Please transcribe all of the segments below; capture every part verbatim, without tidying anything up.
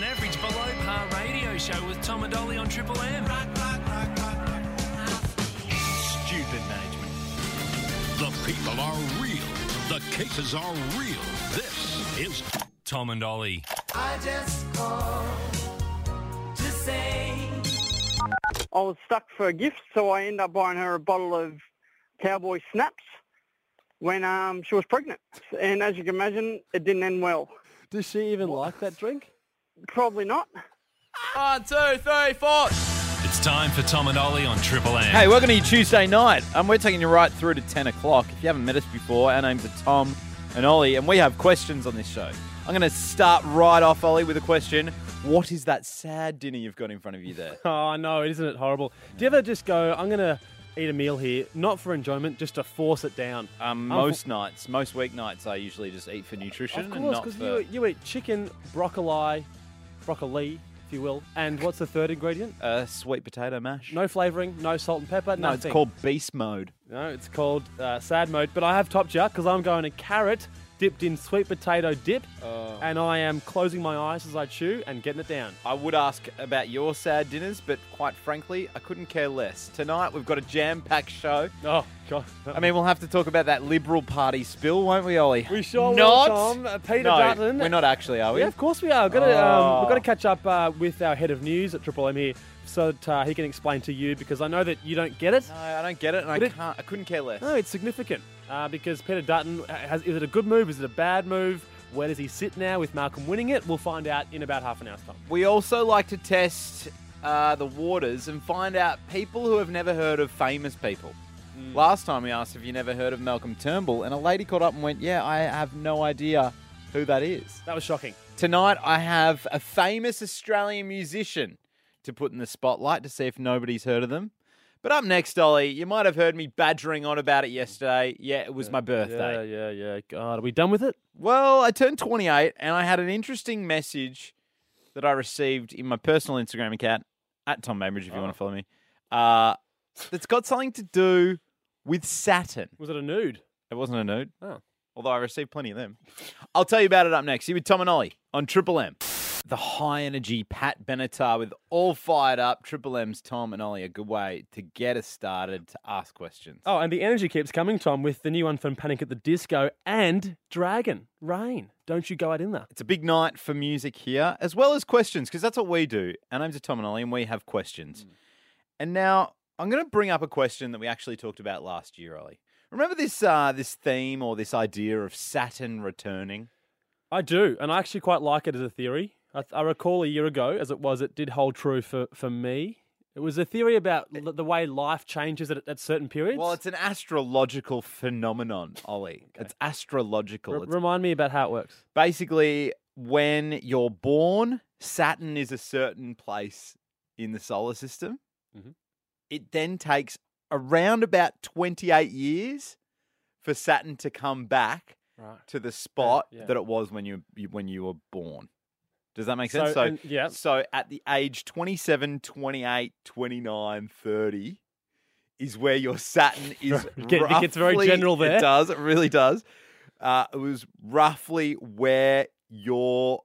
an average below par radio show with Tom and Ollie on Triple M. Rock, rock, rock, rock, rock. Stupid management. The people are real. The cases are real. This is Tom and Ollie. I just called to say I was stuck for a gift, so I ended up buying her a bottle of Cowboy Snaps when um, she was pregnant. And as you can imagine, it didn't end well. Does she even like that drink? Probably not. One, two, three, four. It's time for Tom and Ollie on Triple M. Hey, welcome to your Tuesday night. Um, we're taking you right through to ten o'clock. If you haven't met us before, our names are Tom and Ollie, and we have questions on this show. I'm going to start right off, Ollie, with a question. What is that sad dinner you've got in front of you there? Oh, I know, isn't it horrible? Do you ever just go, I'm going to eat a meal here, not for enjoyment, just to force it down? Um, Um, most nights, most weeknights, I usually just eat for nutrition Of and course, not because for... you, you eat chicken, broccoli, broccoli, if you will. And what's the third ingredient? Uh, sweet potato mash. No flavouring, no salt and pepper, no, nothing. it's called beast mode. No, it's called uh, sad mode. But I have topped you because I'm going to carrot dipped in sweet potato dip, Oh. and I am closing my eyes as I chew and getting it down. I would ask about your sad dinners, but quite frankly, I couldn't care less. Tonight, we've got a jam-packed show. Oh, God. I mean, we'll have to talk about that Liberal Party spill, won't we, Ollie? we sure not. will, Tom. Uh, Peter no, Dutton. we're not actually, are we? Yeah, of course we are. We've got to, Oh. um, we've got to catch up uh, with our head of news at Triple M here so that uh, he can explain to you, because I know that you don't get it. No, I don't get it, and I But it- can't. I couldn't care less. No, it's significant uh, because Peter Dutton, has, is it a good move? Is it a bad move? Where does he sit now with Malcolm winning it? We'll find out in about half an hour's time. We also like to test uh, the waters and find out people who have never heard of famous people. Mm. Last time we asked if you never heard of Malcolm Turnbull, and a lady called up and went, yeah, I have no idea who that is. That was shocking. Tonight, I have a famous Australian musician to put in the spotlight to see if nobody's heard of them. But up next, Ollie, you might have heard me badgering on about it yesterday. Yeah, it was my birthday. Yeah, yeah, yeah. God, are we done with it? Well, I turned twenty-eight, and I had an interesting message that I received in my personal Instagram account, at Tom Bainbridge, if you Oh. want to follow me, uh, that's got something to do with Saturn. Was it a nude? It wasn't a nude, Oh. although I received plenty of them. I'll tell you about it up next. Here with Tom and Ollie on Triple M. The high-energy Pat Benatar with all fired up. Triple M's Tom and Ollie, a good way to get us started to ask questions. Oh, and the energy keeps coming, Tom, with the new one from Panic at the Disco and Dragon, Rain. Don't you go out in there. It's a big night for music here, as well as questions, because that's what we do. Our names are Tom and Ollie, and we have questions. Mm. And now, I'm going to bring up a question that we actually talked about last year, Ollie. Remember this uh, this theme or this idea of Saturn returning? I do, and I actually quite like it as a theory. I, I recall a year ago, as it was, it did hold true for, for me. It was a theory about l- the way life changes at, at certain periods. Well, it's an astrological phenomenon, Ollie. Okay. It's astrological. R- It's remind me about how it works. basically, when you're born, Saturn is a certain place in the solar system. Mhm. It then takes around about twenty-eight years for Saturn to come back Right. to the spot Yeah, yeah. that it was when you, you when you were born. Does that make So, sense? So, and- yeah. so at the age twenty-seven, twenty-eight, twenty-nine, thirty is where your Saturn is. It get- it gets very roughly- general there. It does. It really does. Uh, it was roughly where your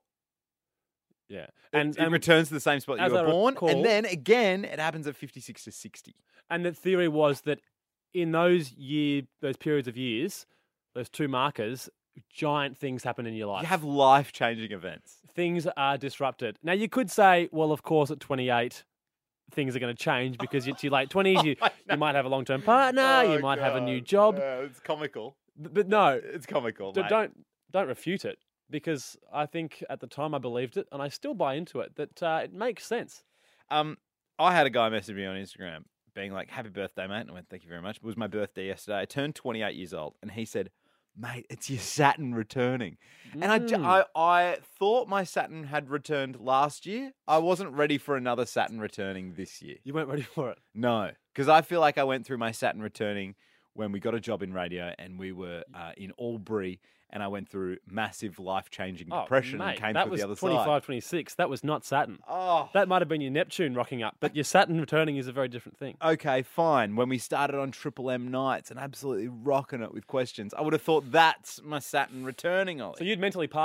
Yeah. and And, it and, returns to the same spot as you were I born, recall- and then again it happens at fifty-six to sixty. and the theory was that in those year, those periods of years, those two markers, giant things happen in your life. You have life-changing events. Things are disrupted. Now, you could say, well, of course, at twenty-eight, things are going to change because it's your late twenties. You, I know. you might have a long-term partner. Oh, you might have a new God. job. Yeah, it's comical. But, but no, It's comical. d- mate. don't don't refute it, because I think at the time I believed it, and I still buy into it, that uh, it makes sense. Um, I had a guy message me on Instagram being like, "Happy birthday, mate!" And I went, "Thank you very much." It was my birthday yesterday. I turned twenty-eight years old, and he said, "Mate, it's your Saturn returning." And I, ju- Mm. I, I thought my Saturn had returned last year. I wasn't ready for another Saturn returning this year. You weren't ready for it. No, because I feel like I went through my Saturn returning when we got a job in radio and we were uh, in Albury, and I went through massive life-changing depression oh, mate, and came that through was the other twenty-five, side. twenty-six. That was not Saturn. Oh, That might have been your Neptune rocking up, but your Saturn returning is a very different thing. okay, fine. When we started on Triple M nights and absolutely rocking it with questions, I would have thought that's my Saturn returning, Ollie. So you'd mentally parked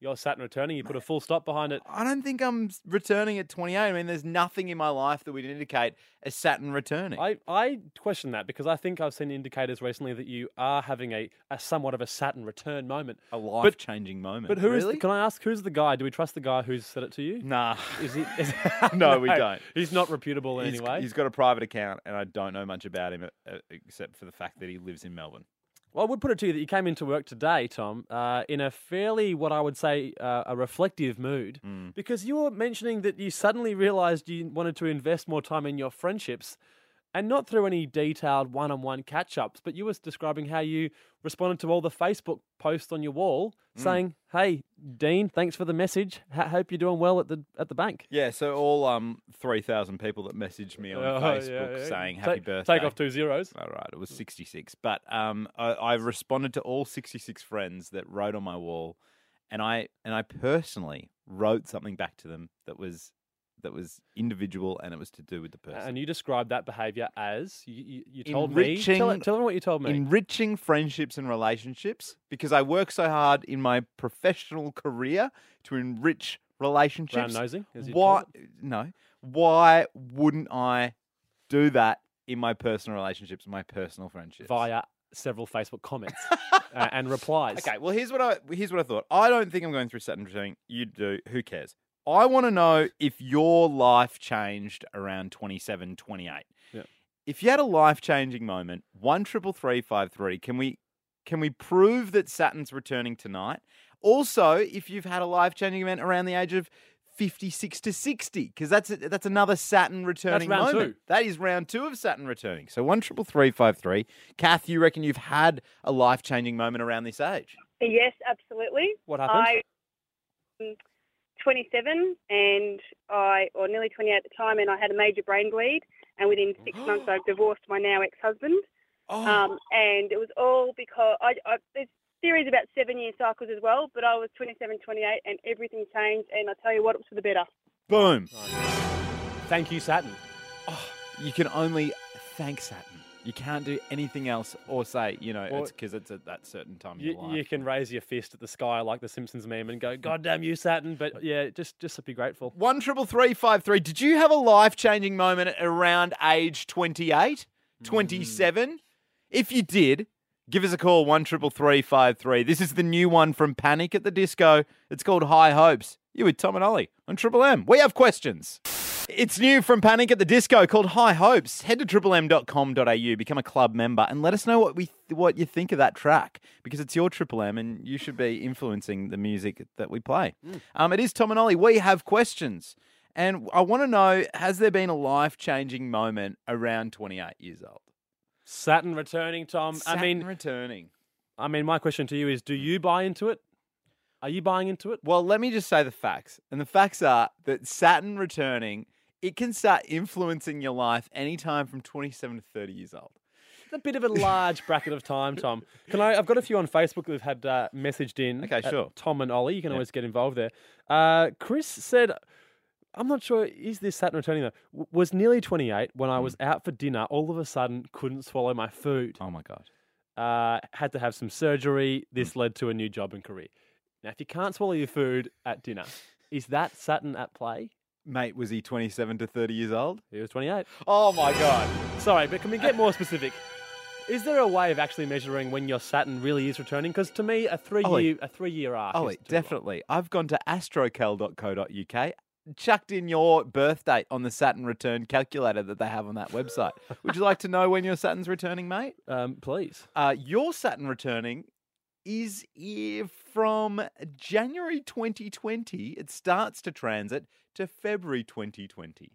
you're Saturn returning. You put a full stop behind it. I don't think I'm returning at twenty-eight. I mean, there's nothing in my life that would indicate a Saturn returning. I, I question that because I think I've seen indicators recently that you are having a, a somewhat of a Saturn return moment. a life-changing moment. But who is? really? Can I ask who's the guy? Do we trust the guy who's said it to you? Nah. Is he? Is, No, we don't. He's not reputable in He's, any way. he's got a private account, and I don't know much about him uh, except for the fact that he lives in Melbourne. Well, I would put it to you that you came into work today, Tom, uh, in a fairly, what I would say, uh, a reflective mood, Mm. because you were mentioning that you suddenly realised you wanted to invest more time in your friendships, and not through any detailed one-on-one catch-ups, but you were describing how you responded to all the Facebook posts on your wall Mm. saying, "Hey, Dean, thanks for the message. H- hope you're doing well at the at the bank." Yeah, so all um three thousand people that messaged me on Oh, Facebook yeah, yeah. saying happy Take- birthday. Take off two zeros. All right, it was sixty-six. But um, I, I responded to all sixty-six friends that wrote on my wall, and I and I personally wrote something back to them that was that was individual, and it was to do with the person. And you described that behaviour as, you, you, you told Enriching- me, tell, tell them what you told me. Enriching friendships and relationships, because I work so hard in my professional career to enrich relationships. Round nosing, as you'd Why? call it. No. Why wouldn't I do that in my personal relationships, my personal friendships? Via several Facebook comments uh, and replies. Okay, well here's what I here's what I thought. I don't think I'm going through Saturn returning. You do. Who cares? I want to know if your life changed around twenty-seven, twenty-eight. Yeah. If you had a life-changing moment, one triple three five three. Can we can we prove that Saturn's returning tonight? Also, if you've had a life-changing event around the age of fifty-six to sixty, because that's a, that's another Saturn returning round moment. two. That is round two of Saturn returning. So one triple three five three. Kath, you reckon you've had a life-changing moment around this age? Yes, absolutely. What happened? I um, twenty-seven and I, or nearly twenty-eight at the time, and I had a major brain bleed. And within six months, I've divorced my now ex-husband. Oh, Um, and it was all because I, I there's theories about seven-year cycles as well. But I was twenty-seven, twenty-eight, and everything changed. And I tell you what, it was for the better. boom. Thank you, Saturn. You can only thank Saturn. You can't do anything else or say, you know, Or- it's because it's at that certain time in You, your life. you can raise your fist at the sky like the Simpsons meme and go, "God damn you, Saturn!" But yeah, just just be grateful. One triple three five three. Did you have a life changing moment at around age twenty-eight, twenty-seven? If you did, give us a call. One triple three five three. This is the new one from Panic at the Disco. It's called High Hopes. You with Tom and Ollie on Triple M. We have questions. It's new from Panic at the Disco called High Hopes. Head to triple m dot com dot a u, become a club member, and let us know what we what you think of that track, because it's your Triple M and you should be influencing the music that we play. Um, it is Tom and Ollie. We have questions, and I want to know: has there been a life changing moment around twenty-eight years old? Saturn returning, Tom. I mean, Saturn returning. I mean, my question to you is: do you buy into it? Are you buying into it? Well, let me just say the facts, and the facts are that Saturn returning, it can start influencing your life anytime from twenty-seven to thirty years old. It's a bit of a large bracket of time, Tom. Can I? I've got a few on Facebook who've had uh, messaged in. Okay, at sure. Tom and Ollie, you can Yeah. always get involved there. Uh, Chris said, "I'm not sure. Is this Saturn returning though? W- was nearly twenty-eight when I was out for dinner. All of a sudden, couldn't swallow my food. Oh my God. Uh, had to have some surgery. This led to a new job and career. Now, if you can't swallow your food at dinner, is that Saturn at play?" Mate, was he twenty-seven to thirty years old? He was twenty-eight. Oh my God. Sorry, but can we get more specific? Is there a way of actually measuring when your Saturn really is returning? Because to me, a three-year Ollie. a three-year arc. Oh, is too long. definitely. I've gone to astrocal dot co dot u k, chucked in your birth date on the Saturn return calculator that they have on that website. Would you like to know when your Saturn's returning, mate? Um, please. Uh, your Saturn returning is here from January twenty twenty. It starts to transit to February twenty twenty.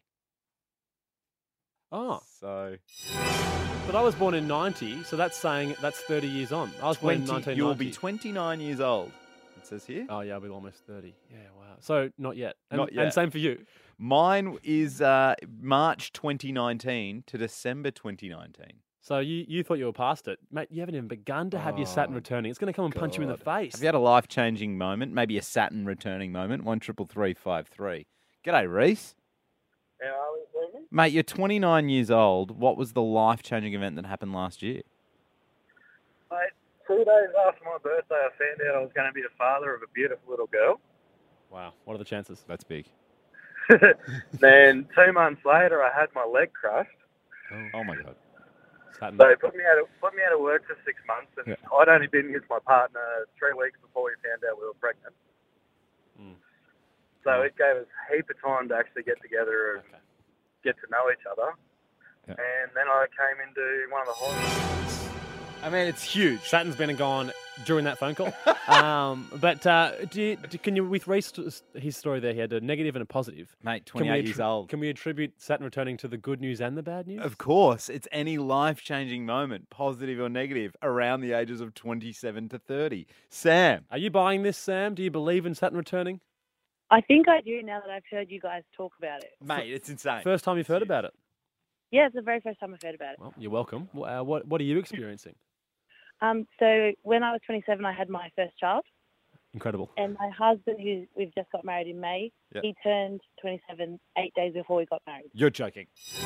Oh, So but I was born in ninety, so that's saying that's thirty years on. I was born in twenty, nineteen ninety. you'll be twenty-nine years old. It says here. Oh yeah, I'll be almost thirty. Yeah, wow. So not yet. And, Not And yet. same for you. Mine is uh, March twenty nineteen to December twenty nineteen. So you, you thought you were past it, mate. You haven't even begun to have your Saturn Oh, returning. It's going to come and punch you in the God. face. Have you had a life-changing moment? Maybe a Saturn returning moment? One triple three five three. G'day, Reese. How are we, Stephen? Mate, you're twenty-nine years old. What was the life-changing event that happened last year? I, two days after my birthday, I found out I was going to be the father of a beautiful little girl. Wow. What are the chances? That's big. Then two months later, I had my leg crushed. Oh, oh my God. Saturn. So it put me out of, put me out of work for six months, and Yeah. I'd only been with my partner three weeks before we found out we were pregnant. Mm. So it gave us a heap of time to actually get together and Okay. get to know each other. Yeah. And then I came into one of the hospitals. I mean, it's huge. Saturn's been and gone during that phone call. um, but uh, do you, do, can you, with Reece, his story there, he had a negative and a positive. Mate, Can we twenty-eight years attri- old. Can we attribute Saturn returning to the good news and the bad news? Of course, it's any life-changing moment, positive or negative, around the ages of twenty-seven to thirty. Sam. Are you buying this, Sam? Do you believe in Saturn returning? I think I do now that I've heard you guys talk about it. Mate, it's insane. First time you've heard about it? Yeah, it's the very first time I've heard about it. Well, you're welcome. Wh- Uh, what, what are you experiencing? Um, so when I was twenty-seven, I had my first child, Incredible. and my husband, who we've just got married in May, Yep. he turned twenty-seven eight days before we got married. You're joking.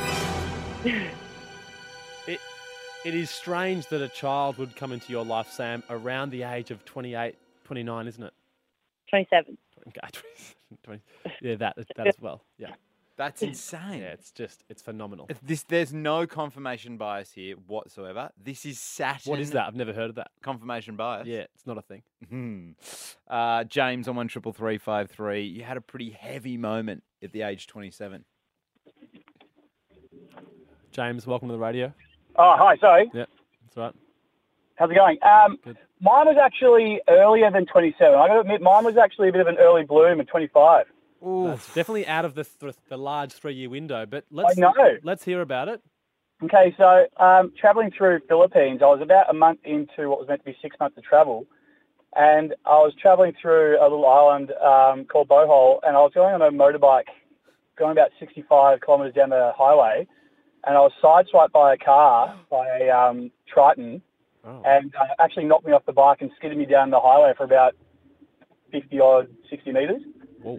It, it is strange that a child would come into your life, Sam, around the age of twenty-eight, twenty-nine, isn't it? twenty-seven. Okay, twenty-seven, twenty Yeah, that, that as well. Yeah. That's insane. Yeah, it's just, it's phenomenal. If This, there's no confirmation bias here whatsoever. This is Saturn. What is that? I've never heard of that. Confirmation bias. Yeah, it's not a thing. Hmm. Uh, James on one triple three five three. You had a pretty heavy moment at the age twenty-seven. James, welcome to the radio. Oh, hi, sorry. Yeah, that's right. How's it going? Um, Good. mine was actually earlier than twenty-seven. I got to admit, mine was actually a bit of an early bloom at twenty-five. That's definitely out of the th- the large three-year window, but let's I know. let's hear about it. Okay, so um, travelling through Philippines, I was about a month into what was meant to be six months of travel, and I was travelling through a little island um, called Bohol, and I was going on a motorbike, going about sixty-five kilometres down the highway, and I was sideswiped by a car, by a um, Triton, Oh. and uh, actually knocked me off the bike and skidded me down the highway for about fifty odd, sixty metres. Whoa.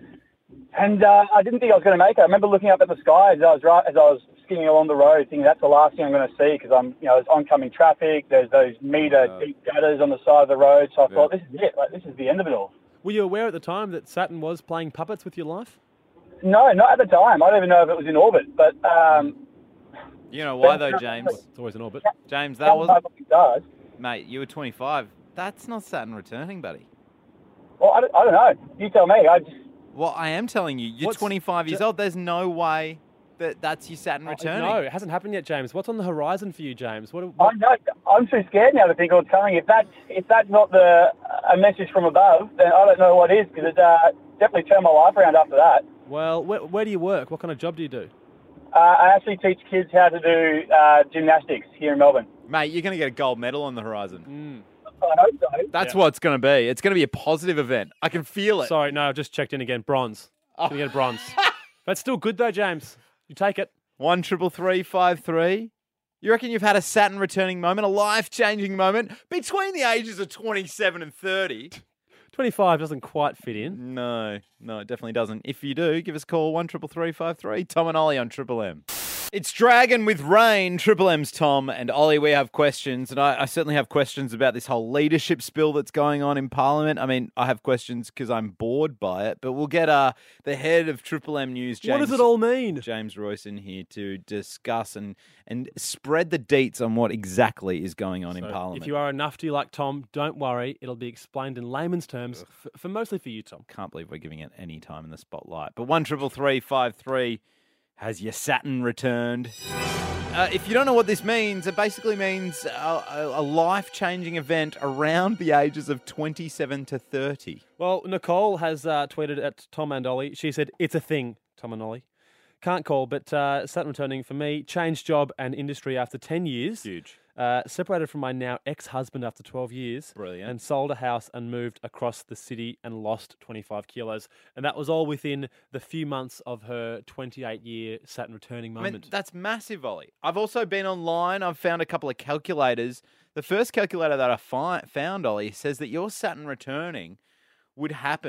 And uh, I didn't think I was going to make it. I remember looking up at the sky as I was right, as I was skidding along the road, thinking that's the last thing I'm going to see because I'm, you know, there's oncoming traffic. There's those metre Uh, deep gutters on the side of the road. So I yeah. thought, this is it. Like, this is the end of it all. Were you aware at the time that Saturn was playing puppets with your life? No, not at the time. I don't even know if it was in orbit. But um, You know why though, James? It's always in orbit. James, that was it does. mate. You were twenty-five. That's not Saturn returning, buddy. Well, I don't, I don't know. You tell me. I just. Well, I am telling you, you're What's- twenty-five years Ju- old. There's no way that that's your Saturn Oh, returning. no, it hasn't happened yet, James. What's on the horizon for you, James? What? I what know. I'm too scared now to think what's coming. If that's if that's not the a message from above, then I don't know what is because it uh, definitely turned my life around after that. well, where, where do you work? What kind of job do you do? Uh, I actually teach kids how to do uh, gymnastics here in Melbourne. Mate, you're going to get a gold medal on the horizon. Mm. I hope so. That's what it's going to be. It's going to be a positive event. I can feel it. Sorry, no, I've just checked in again. Bronze. Oh. Gonna get a bronze. That's still good though, James. You take it. One triple three five three. You reckon you've had a Saturn returning moment, a life-changing moment between the ages of twenty-seven and thirty? twenty-five doesn't quite fit in. No, no, it definitely doesn't. If you do, give us a call, one triple three five three. Tom and Ollie on Triple M. It's Dragon with Rain. Triple M's Tom and Ollie. We have questions, and I, I certainly have questions about this whole leadership spill that's going on in Parliament. I mean, I have questions because I'm bored by it, but we'll get uh, the head of Triple M News, James. What does it all mean? James Royce in here to discuss and, and spread the deets on what exactly is going on in So, Parliament. if you are a nufty like Tom, don't worry. It'll be explained in layman's terms, for, for mostly for you, Tom. Can't believe we're giving it any time in the spotlight. But one triple three five three. Has your Saturn returned? Uh, if you don't know what this means, it basically means a, a, a life-changing event around the ages of twenty-seven to thirty. Well, Nicole has uh, tweeted at Tom and Ollie. She said, it's a thing, Tom and Ollie. Can't call, but uh, Saturn returning for me. Changed job and industry after ten years. Huge. Uh, separated from my now ex-husband after twelve years. Brilliant. And sold a house and moved across the city and lost twenty-five kilos. And that was all within the few months of her twenty-eight-year Saturn returning I moment. mean, that's massive, Ollie. I've also been online. I've found a couple of calculators. The first calculator that I fi- found, Ollie, says that your Saturn returning would happen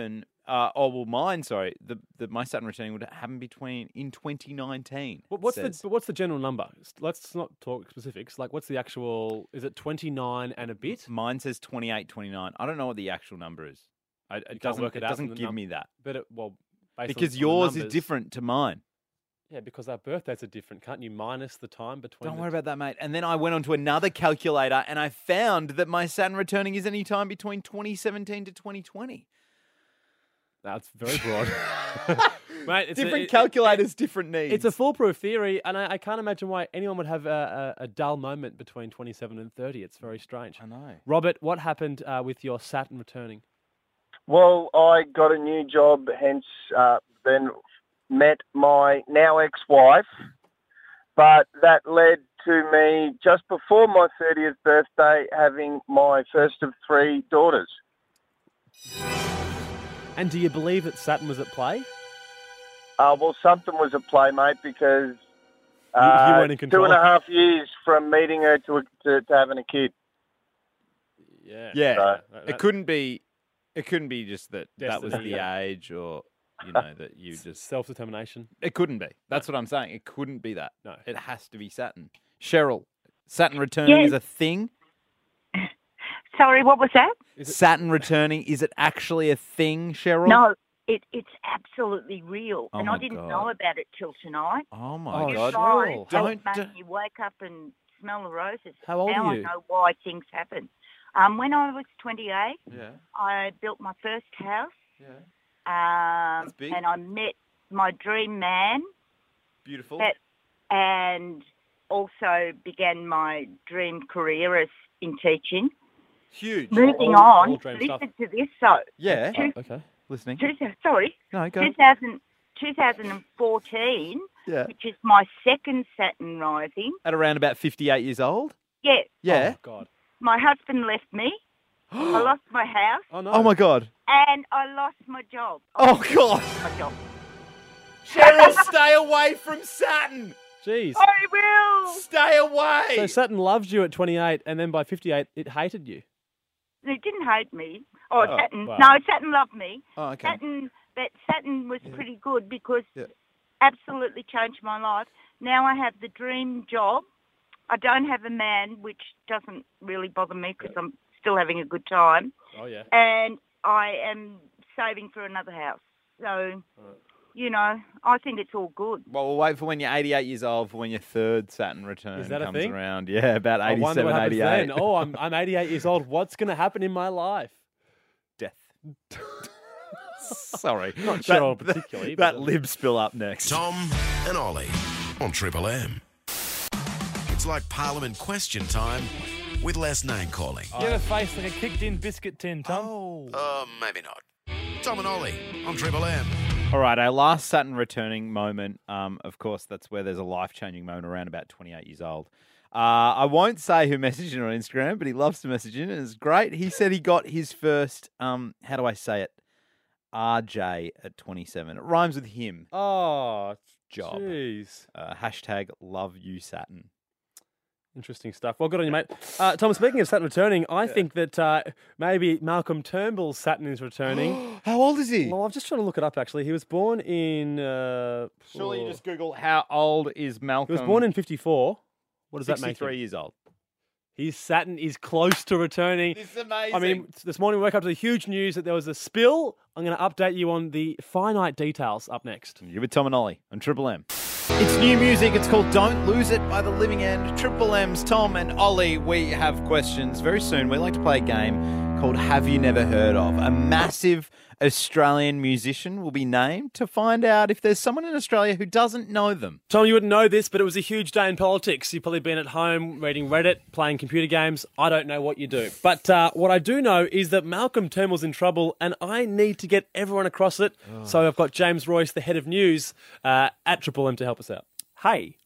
uh, oh well, mine. Sorry, the, the my Saturn returning would happen between in twenty nineteen. What, what's says. the but what's the general number? Let's not talk specifics. Like, what's the actual? Is it twenty-nine and a bit? Mine says twenty-eight, twenty-nine. I don't know what the actual number is. I, it can't doesn't. work It, it out doesn't from the give num- me that But it, well, based because on, yours on the is numbers- different to mine. Yeah, because our birthdays are different. Can't you minus the time between? Don't the worry two? about that, mate. And then I went on to another calculator and I found that my Saturn returning is any time between twenty seventeen to twenty twenty. That's very broad. Mate, it's different a, it- calculators, different needs. It's a foolproof theory, and I, I can't imagine why anyone would have a, a, a dull moment between twenty-seven and thirty. It's very strange. I know. Robert, what happened uh, with your Saturn returning? Well, I got a new job, hence uh, then met my now ex-wife, but that led to me just before my thirtieth birthday having my first of three daughters. And do you believe that Saturn was at play? Uh, well, something was at play, mate, because You- you uh, weren't in two control. and a half years from meeting her to, to, to having a kid. Yeah. Yeah, So- it couldn't be. It couldn't be just that that was Destiny. the age, or you know that you just self-determination. It couldn't be. That's what I'm saying. It couldn't be that. No, it has to be Saturn. Cheryl, Saturn returning Yes. is a thing. Sorry, what was that? Saturn returning, is it actually a thing, Cheryl? No, it, it's absolutely real. Oh and my I didn't God. know about it till tonight. Oh my Oh, God, Cheryl. Don't Don't- make don't- you wake up and smell the roses. How old now are you? I know why things happen. Um, when I was twenty-eight, Yeah. I built my first house. Yeah. Um, That's big. and I met my dream man. Beautiful. That, and also began my dream career as in teaching. Huge. Moving All- on, all dream listen stuff. to this though. Yeah. Two- okay. Listening. two, sorry. No, go. two thousand, twenty fourteen, Yeah. which is my second Saturn rising. At around about fifty-eight years old. Yeah. Yeah. Oh, God. My husband left me. I lost my house. Oh, no. Oh my God. And I lost my job. Oh God. My job. Cheryl, stay away from Saturn. Jeez. I will. Stay away. So Saturn loved you at twenty-eight, and then by fifty-eight, it hated you. It didn't hate me. Oh, Oh, Saturn. wow. No, Saturn loved me. Oh, okay. Saturn, but Saturn was pretty good because Yeah. absolutely changed my life. Now I have the dream job. I don't have a man, which doesn't really bother me because I'm still having a good time. Oh, yeah. And I am saving for another house. So, you know, I think it's all good. Well, we'll wait for when you're eighty-eight years old for when your third Saturn return Is that a comes thing? around. Yeah, about I wonder eighty-seven, what happens eighty-eight. then. Oh, I'm, I'm eighty-eight years old. What's going to happen in my life? Death. Sorry. Not That- Cheryl particularly. That but- lib spill up next. Tom and Ollie on Triple M. It's like Parliament question time with less name calling. You have a face like a kicked-in biscuit tin, Tom. Oh. Uh, maybe not. Tom and Ollie on Triple M. All right, our last Saturn returning moment, um, of course, that's where there's a life-changing moment around about twenty-eight years old. Uh, I won't say who messaged in on Instagram, but he loves to message in, and it's great. He said he got his first, um, how do I say it, R J at twenty-seven. It rhymes with him. Oh, Job. Jeez. Uh, hashtag love you, Saturn. Interesting stuff. Well, good on you, mate. Uh, Tom, speaking of Saturn returning, I think that uh, maybe Malcolm Turnbull's Saturn is returning. How old is he? Well, I'm just trying to look it up, actually. He was born in... Uh, Surely you oh. just Google how old is He Malcolm. was born in fifty-four. What does that make him? sixty-three years old. His Saturn is close to returning. This is amazing. I mean, this morning we woke up to the huge news that there was a spill. I'm going to update you on the finite details up next. You're with Tom and Ollie on Triple M. It's new music. It's called Don't Lose It by The Living End. Triple M's Tom and Ollie, we have questions. Very soon, we like to play a game called Have You Never Heard Of? A massive Australian musician will be named to find out if there's someone in Australia who doesn't know them. Tom, you wouldn't know this, but it was a huge day in politics. You've probably been at home reading Reddit, playing computer games. I don't know what you do. But uh, what I do know is that Malcolm Turnbull's in trouble, and I need to get everyone across it. So I've got James Royce, the head of news, uh, at Triple M to help us out. Hey,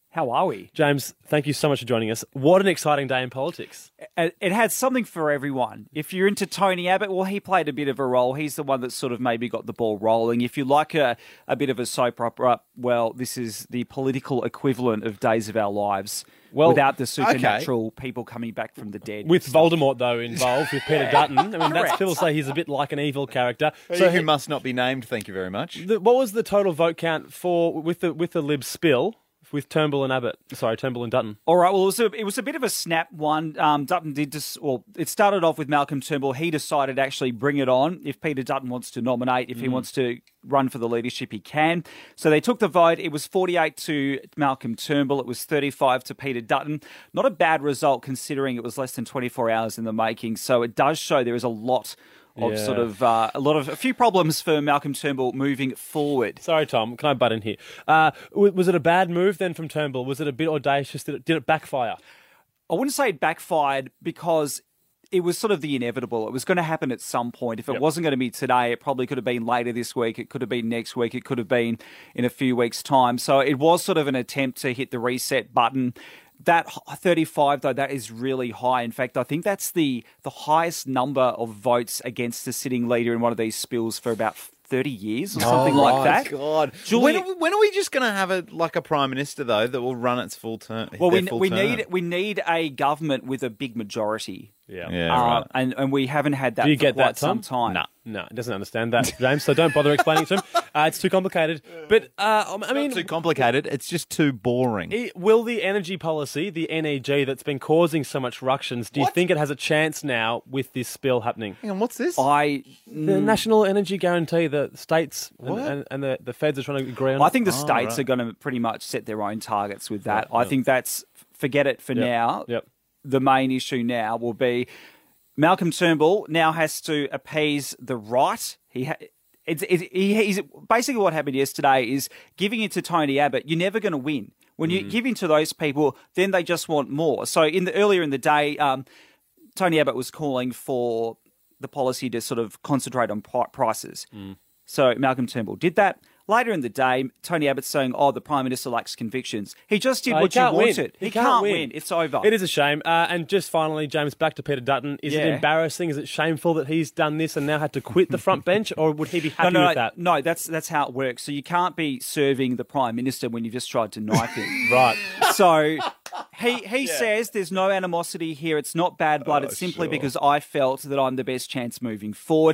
How are we? James, thank you so much for joining us. What an exciting day in politics. It, it had something for everyone. If you're into Tony Abbott, well, he played a bit of a role. He's the one that sort of maybe got the ball rolling. If you like a, a bit of a soap opera, well, this is the political equivalent of Days of Our Lives. Well, without the supernatural okay. people coming back from the dead. With Voldemort, though, involved, with Peter Dutton. I mean, that's, people say he's a bit like an evil character. So he must not be named, thank you very much. The, what was the total vote count for with the with the Lib spill? With Turnbull and Abbott. Sorry, Turnbull and Dutton. All right, well, it was a, it was a bit of a snap one. Um, Dutton did just, well, it started off with Malcolm Turnbull. He decided to actually bring it on. If Peter Dutton wants to nominate, if mm. he wants to run for the leadership, he can. So they took the vote. It was forty-eight to Malcolm Turnbull. It was thirty-five to Peter Dutton. Not a bad result considering it was less than twenty-four hours in the making. So it does show there is a lot of yeah. sort of uh, a lot of a few problems for Malcolm Turnbull moving forward. Sorry, Tom, can I butt in here? Uh, was it a bad move then from Turnbull? Was it a bit audacious? Did it, did it backfire? I wouldn't say it backfired because it was sort of the inevitable. It was going to happen at some point. If it yep. wasn't going to be today, it probably could have been later this week. It could have been next week. It could have been in a few weeks' time. So it was sort of an attempt to hit the reset button. That thirty-five, though, that is really high. In fact, I think that's the the highest number of votes against the sitting leader in one of these spills for about thirty years or something oh, like that. God. Julie, when, are we, when are we just going to have a like a prime minister though that will run its full term? Well, we full we term? need we need a government with a big majority. Yeah, yeah, uh, right. and and we haven't had that. Do you for get quite that, Tom? some time. No, no, it doesn't understand that, James. So don't bother explaining it to him. Uh, it's too complicated. But uh, I mean, not too complicated. It's just too boring. It, will the energy policy, the N E G, that's been causing so much ructions, do you What? think it has a chance now with this spill happening? Hang on, what's this? I The mm, National Energy Guarantee, the states and, What? and, and the, the feds are trying to agree on. I it. think the Oh, states right. are going to pretty much set their own targets with that. Right, I yeah. think that's forget it for Yep, now. Yep. The main issue now will be Malcolm Turnbull now has to appease the right. He ha- it's, it, he, he's basically what happened yesterday is giving it to Tony Abbott. You're never going to win when you Mm. give in to those people. Then they just want more. So in the earlier in the day, um, Tony Abbott was calling for the policy to sort of concentrate on pri- prices. Mm. So Malcolm Turnbull did that. Later in the day, Tony Abbott's saying, oh, the Prime Minister lacks convictions. He just did Oh, he what you can't win. wanted. He He, can't can't, win. win. It's over. It is a shame. Uh, and just finally, James, back to Peter Dutton. Is it Yeah. embarrassing? Is it shameful that he's done this and now had to quit the front bench? Or would he be happy no, no, with no, that? No, that's that's how it works. So you can't be serving the Prime Minister when you've just tried to knife him. Right. So he he says there's no animosity here. It's not bad blood. Oh, it's simply sure. because I felt that I'm the best chance moving forward.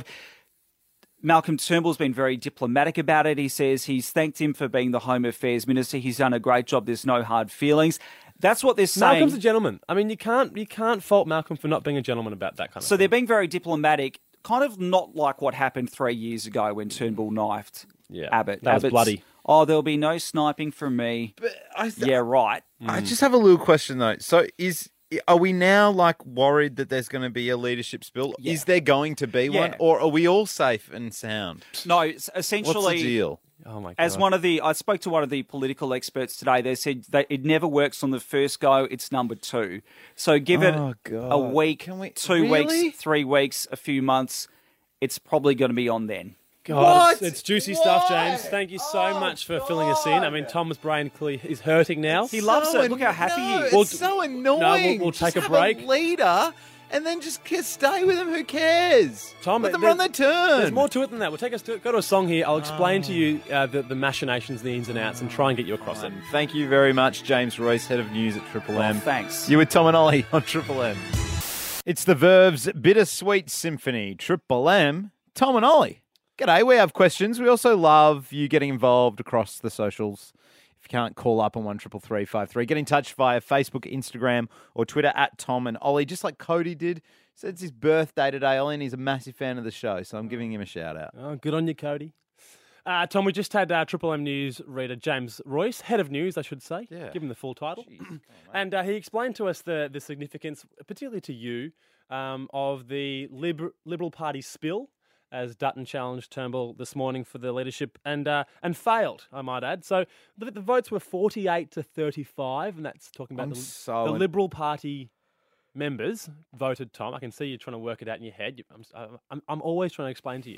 Malcolm Turnbull's been very diplomatic about it. He says he's thanked him for being the Home Affairs Minister. He's done a great job. There's no hard feelings. That's what they're saying. Malcolm's a gentleman. I mean, you can't you can't fault Malcolm for not being a gentleman about that kind of So thing. they're being very diplomatic, kind of not like what happened three years ago when Turnbull knifed Yeah, Abbott. that was Abbott's, bloody. Oh, there'll be no sniping from me. But I th- Yeah, right. I just have a little question though. So is are we now like worried that there's going to be a leadership spill? Yeah. Is there going to be Yeah. one, or are we all safe and sound? No, it's essentially. What's the deal? Oh my god! As one of the, I spoke to one of the political experts today. They said that it never works on the first go. It's number two. So give it Oh, a God. week, Can we- two Really? weeks, three weeks, a few months. It's probably going to be on then. God, What? It's, it's juicy stuff, Why? James. Thank you so Oh, much for filling us in. I mean, Tom's brain clearly is hurting now. He loves So it. Look how happy no, he is. It's Well, so annoying. no, we'll- we'll Just take a have break. leader, and then just k- stay with them. Who cares? Tom, let them there- run their turn. There's more to it than that. We'll take us to go to a song here. I'll explain to you uh, the, the machinations, the ins and outs, and try and get you across it. Um, Thank you very much, James Royce, head of news at Triple M. Oh, thanks. You with Tom and Ollie on Triple M. It's the Verve's Bittersweet Symphony. Triple M, Tom and Ollie. G'day, we have questions. We also love you getting involved across the socials. If you can't, call up on one triple three five three. Get in touch via Facebook, Instagram, or Twitter at Tom and Ollie, just like Cody did. Said it's his birthday today, Ollie, and he's a massive fan of the show, so I'm giving him a shout out. Oh, good on you, Cody. Uh, Tom, we just had uh, Triple M News reader James Royce, head of news, I should say. Yeah. Give him the full title. Jeez, come on, mate. And uh, he explained to us the, the significance, particularly to you, um, of the Lib- Liberal Party spill, as Dutton challenged Turnbull this morning for the leadership and uh, and failed, I might add. So the, the votes were forty-eight to thirty-five, and that's talking about I'm the, so the in- Liberal Party members voted, Tom. I can see you trying to work it out in your head. You- I'm, I'm, I'm always trying to explain to you.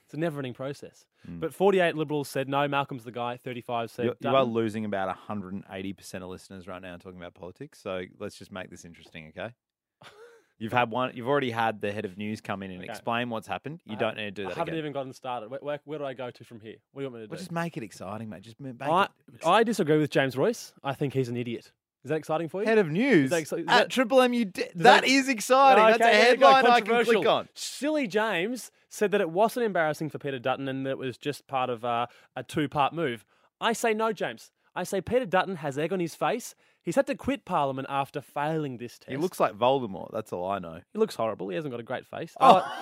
It's a never-ending process. Mm. But forty-eight Liberals said no, Malcolm's the guy. thirty-five said You, you Dutton. are losing about one hundred eighty percent of listeners right now talking about politics. So let's just make this interesting, okay? You've had one. You've already had the head of news come in and Okay. explain what's happened. You I don't ha- need to do that I haven't again. even gotten started. Where, where, where do I go to from here? What do you want me to do? Well, just make it exciting, mate. Just make I, it. I disagree with James Royce. I think he's an idiot. Is that exciting for you? Head of news Is that exci- is at that- Triple M. You di- Does that is exciting. Oh, That's a okay, there you go, headline I can controversial. click on. Silly James said that it wasn't embarrassing for Peter Dutton and that it was just part of uh, a two-part move. I say no, James. I say Peter Dutton has egg on his face. He's had to quit Parliament after failing this test. He looks like Voldemort. That's all I know. He looks horrible. He hasn't got a great face. Oh. Uh,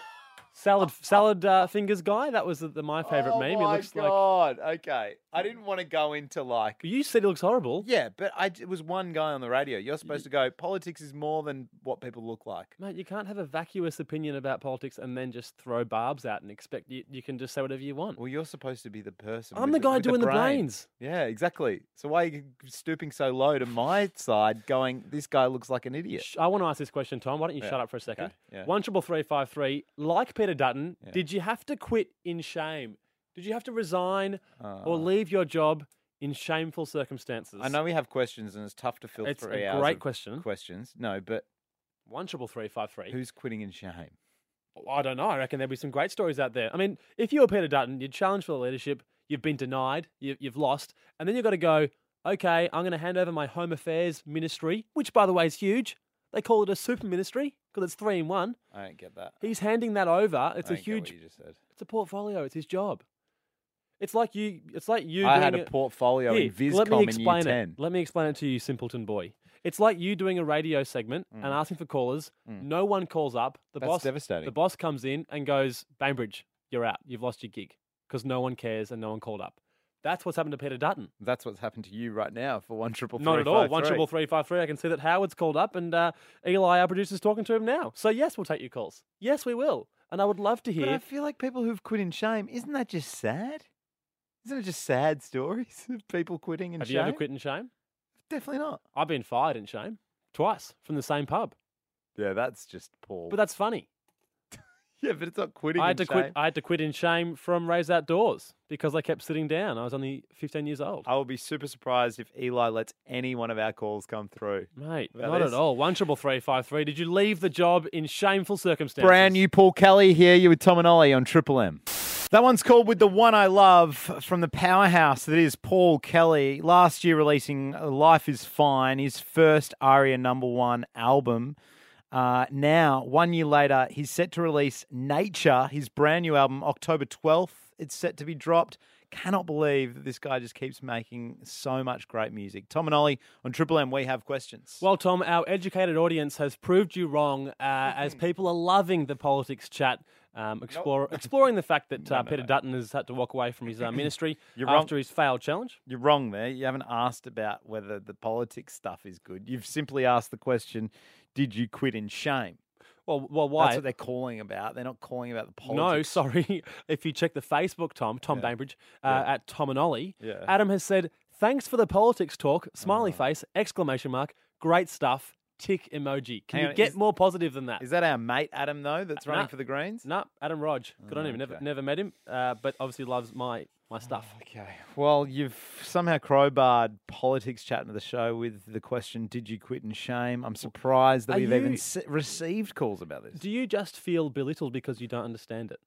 salad salad uh, fingers guy. That was the, the, my favourite Oh meme. my he looks like. God. Okay. I didn't want to go into like. You said he looks horrible. Yeah, but I, it was one guy on the radio. You're supposed to go, politics is more than what people look like. Mate, you can't have a vacuous opinion about politics and then just throw barbs out and expect you, you can just say whatever you want. Well, you're supposed to be the person. I'm with the guy with doing the brain. brains. Yeah, exactly. So why are you stooping so low to my side going, this guy looks like an idiot? I want to ask this question, Tom. Why don't you Yeah. shut up for a second? Okay, yeah. One triple three five three. Like Peter Dutton, Yeah. did you have to quit in shame? Did you have to resign Uh, or leave your job in shameful circumstances? I know we have questions and it's tough to fill It's three a hours great of question. questions. No, but One triple three five three. who's quitting in shame? I don't know. I reckon there'll be some great stories out there. I mean, if you were Peter Dutton, you'd challenge for the leadership. You've been denied. You, you've lost, and then you've got to go. Okay, I'm going to hand over my Home Affairs ministry, which, by the way, is huge. They call it a super ministry because it's three in one. I don't get that. He's handing that over. It's I a don't get what huge. you just said. It's a portfolio. It's his job. It's like you. It's like you. I doing had a portfolio in Here, let me Viscom in year explain it. ten. Let me explain it to you, simpleton boy. It's like you doing a radio segment and asking for callers. Mm. No one calls up. The That's boss. devastating. The boss comes in and goes, "Bainbridge, you're out. You've lost your gig because no one cares and no one called up." That's what's happened to Peter Dutton. That's what's happened to you right now for one triple three. Not at all. five One three. triple three five three. I can see that Howard's called up and uh, Eli, our producer's talking to him now. So yes, we'll take your calls. Yes, we will. And I would love to But I hear. feel like people who've quit in shame, isn't that just sad? Isn't it just sad stories of people quitting in Have shame? you ever quit in shame? Definitely not. I've been fired in shame twice from the same pub. Yeah, that's just poor. But that's funny. yeah, but it's not quitting I had in to shame. quit. I had to quit in shame from Raise Outdoors because I kept sitting down. I was only fifteen years old. I will be super surprised if Eli lets any one of our calls come through. Mate, About not this. at all. One triple three five three. Did you leave the job in shameful circumstances? Brand new Paul Kelly here. You with Tom and Ollie on Triple M. That one's called With the One I Love from the powerhouse that is Paul Kelly. Last year releasing Life is Fine, his first ARIA number one album. Uh, now, one year later, he's set to release Nature, his brand new album, October twelfth. It's set to be dropped. Cannot believe that this guy just keeps making so much great music. Tom and Ollie on Triple M, we have questions. Well, Tom, our educated audience has proved you wrong uh, as people are loving the politics chat, um, explore, exploring the fact that uh, No, no, Peter no. Dutton has had to walk away from his uh, ministry You're wrong. after his failed challenge. You're wrong there. You haven't asked about whether the politics stuff is good. You've simply asked the question, did you quit in shame? Well, well, why? That's what they're calling about. They're not calling about the politics. No, sorry. If you check the Facebook, Tom, Tom Yeah. Bainbridge, uh, Yeah. at Tom and Ollie, Yeah. Adam has said, thanks for the politics talk, smiley face, exclamation mark, great stuff, tick emoji. Can Hang you on, get is- more positive than that? Is that our mate Adam, though, that's running Nah. for the Greens? No, Adam Rog. Good on Oh, him. Never, okay. never met him, uh, but obviously loves my, my stuff. Okay. Well, you've somehow crowbarred politics chat into the show with the question, did you quit in shame? I'm surprised that Are we've even you- se- received calls about this. Do you just feel belittled because you don't understand it?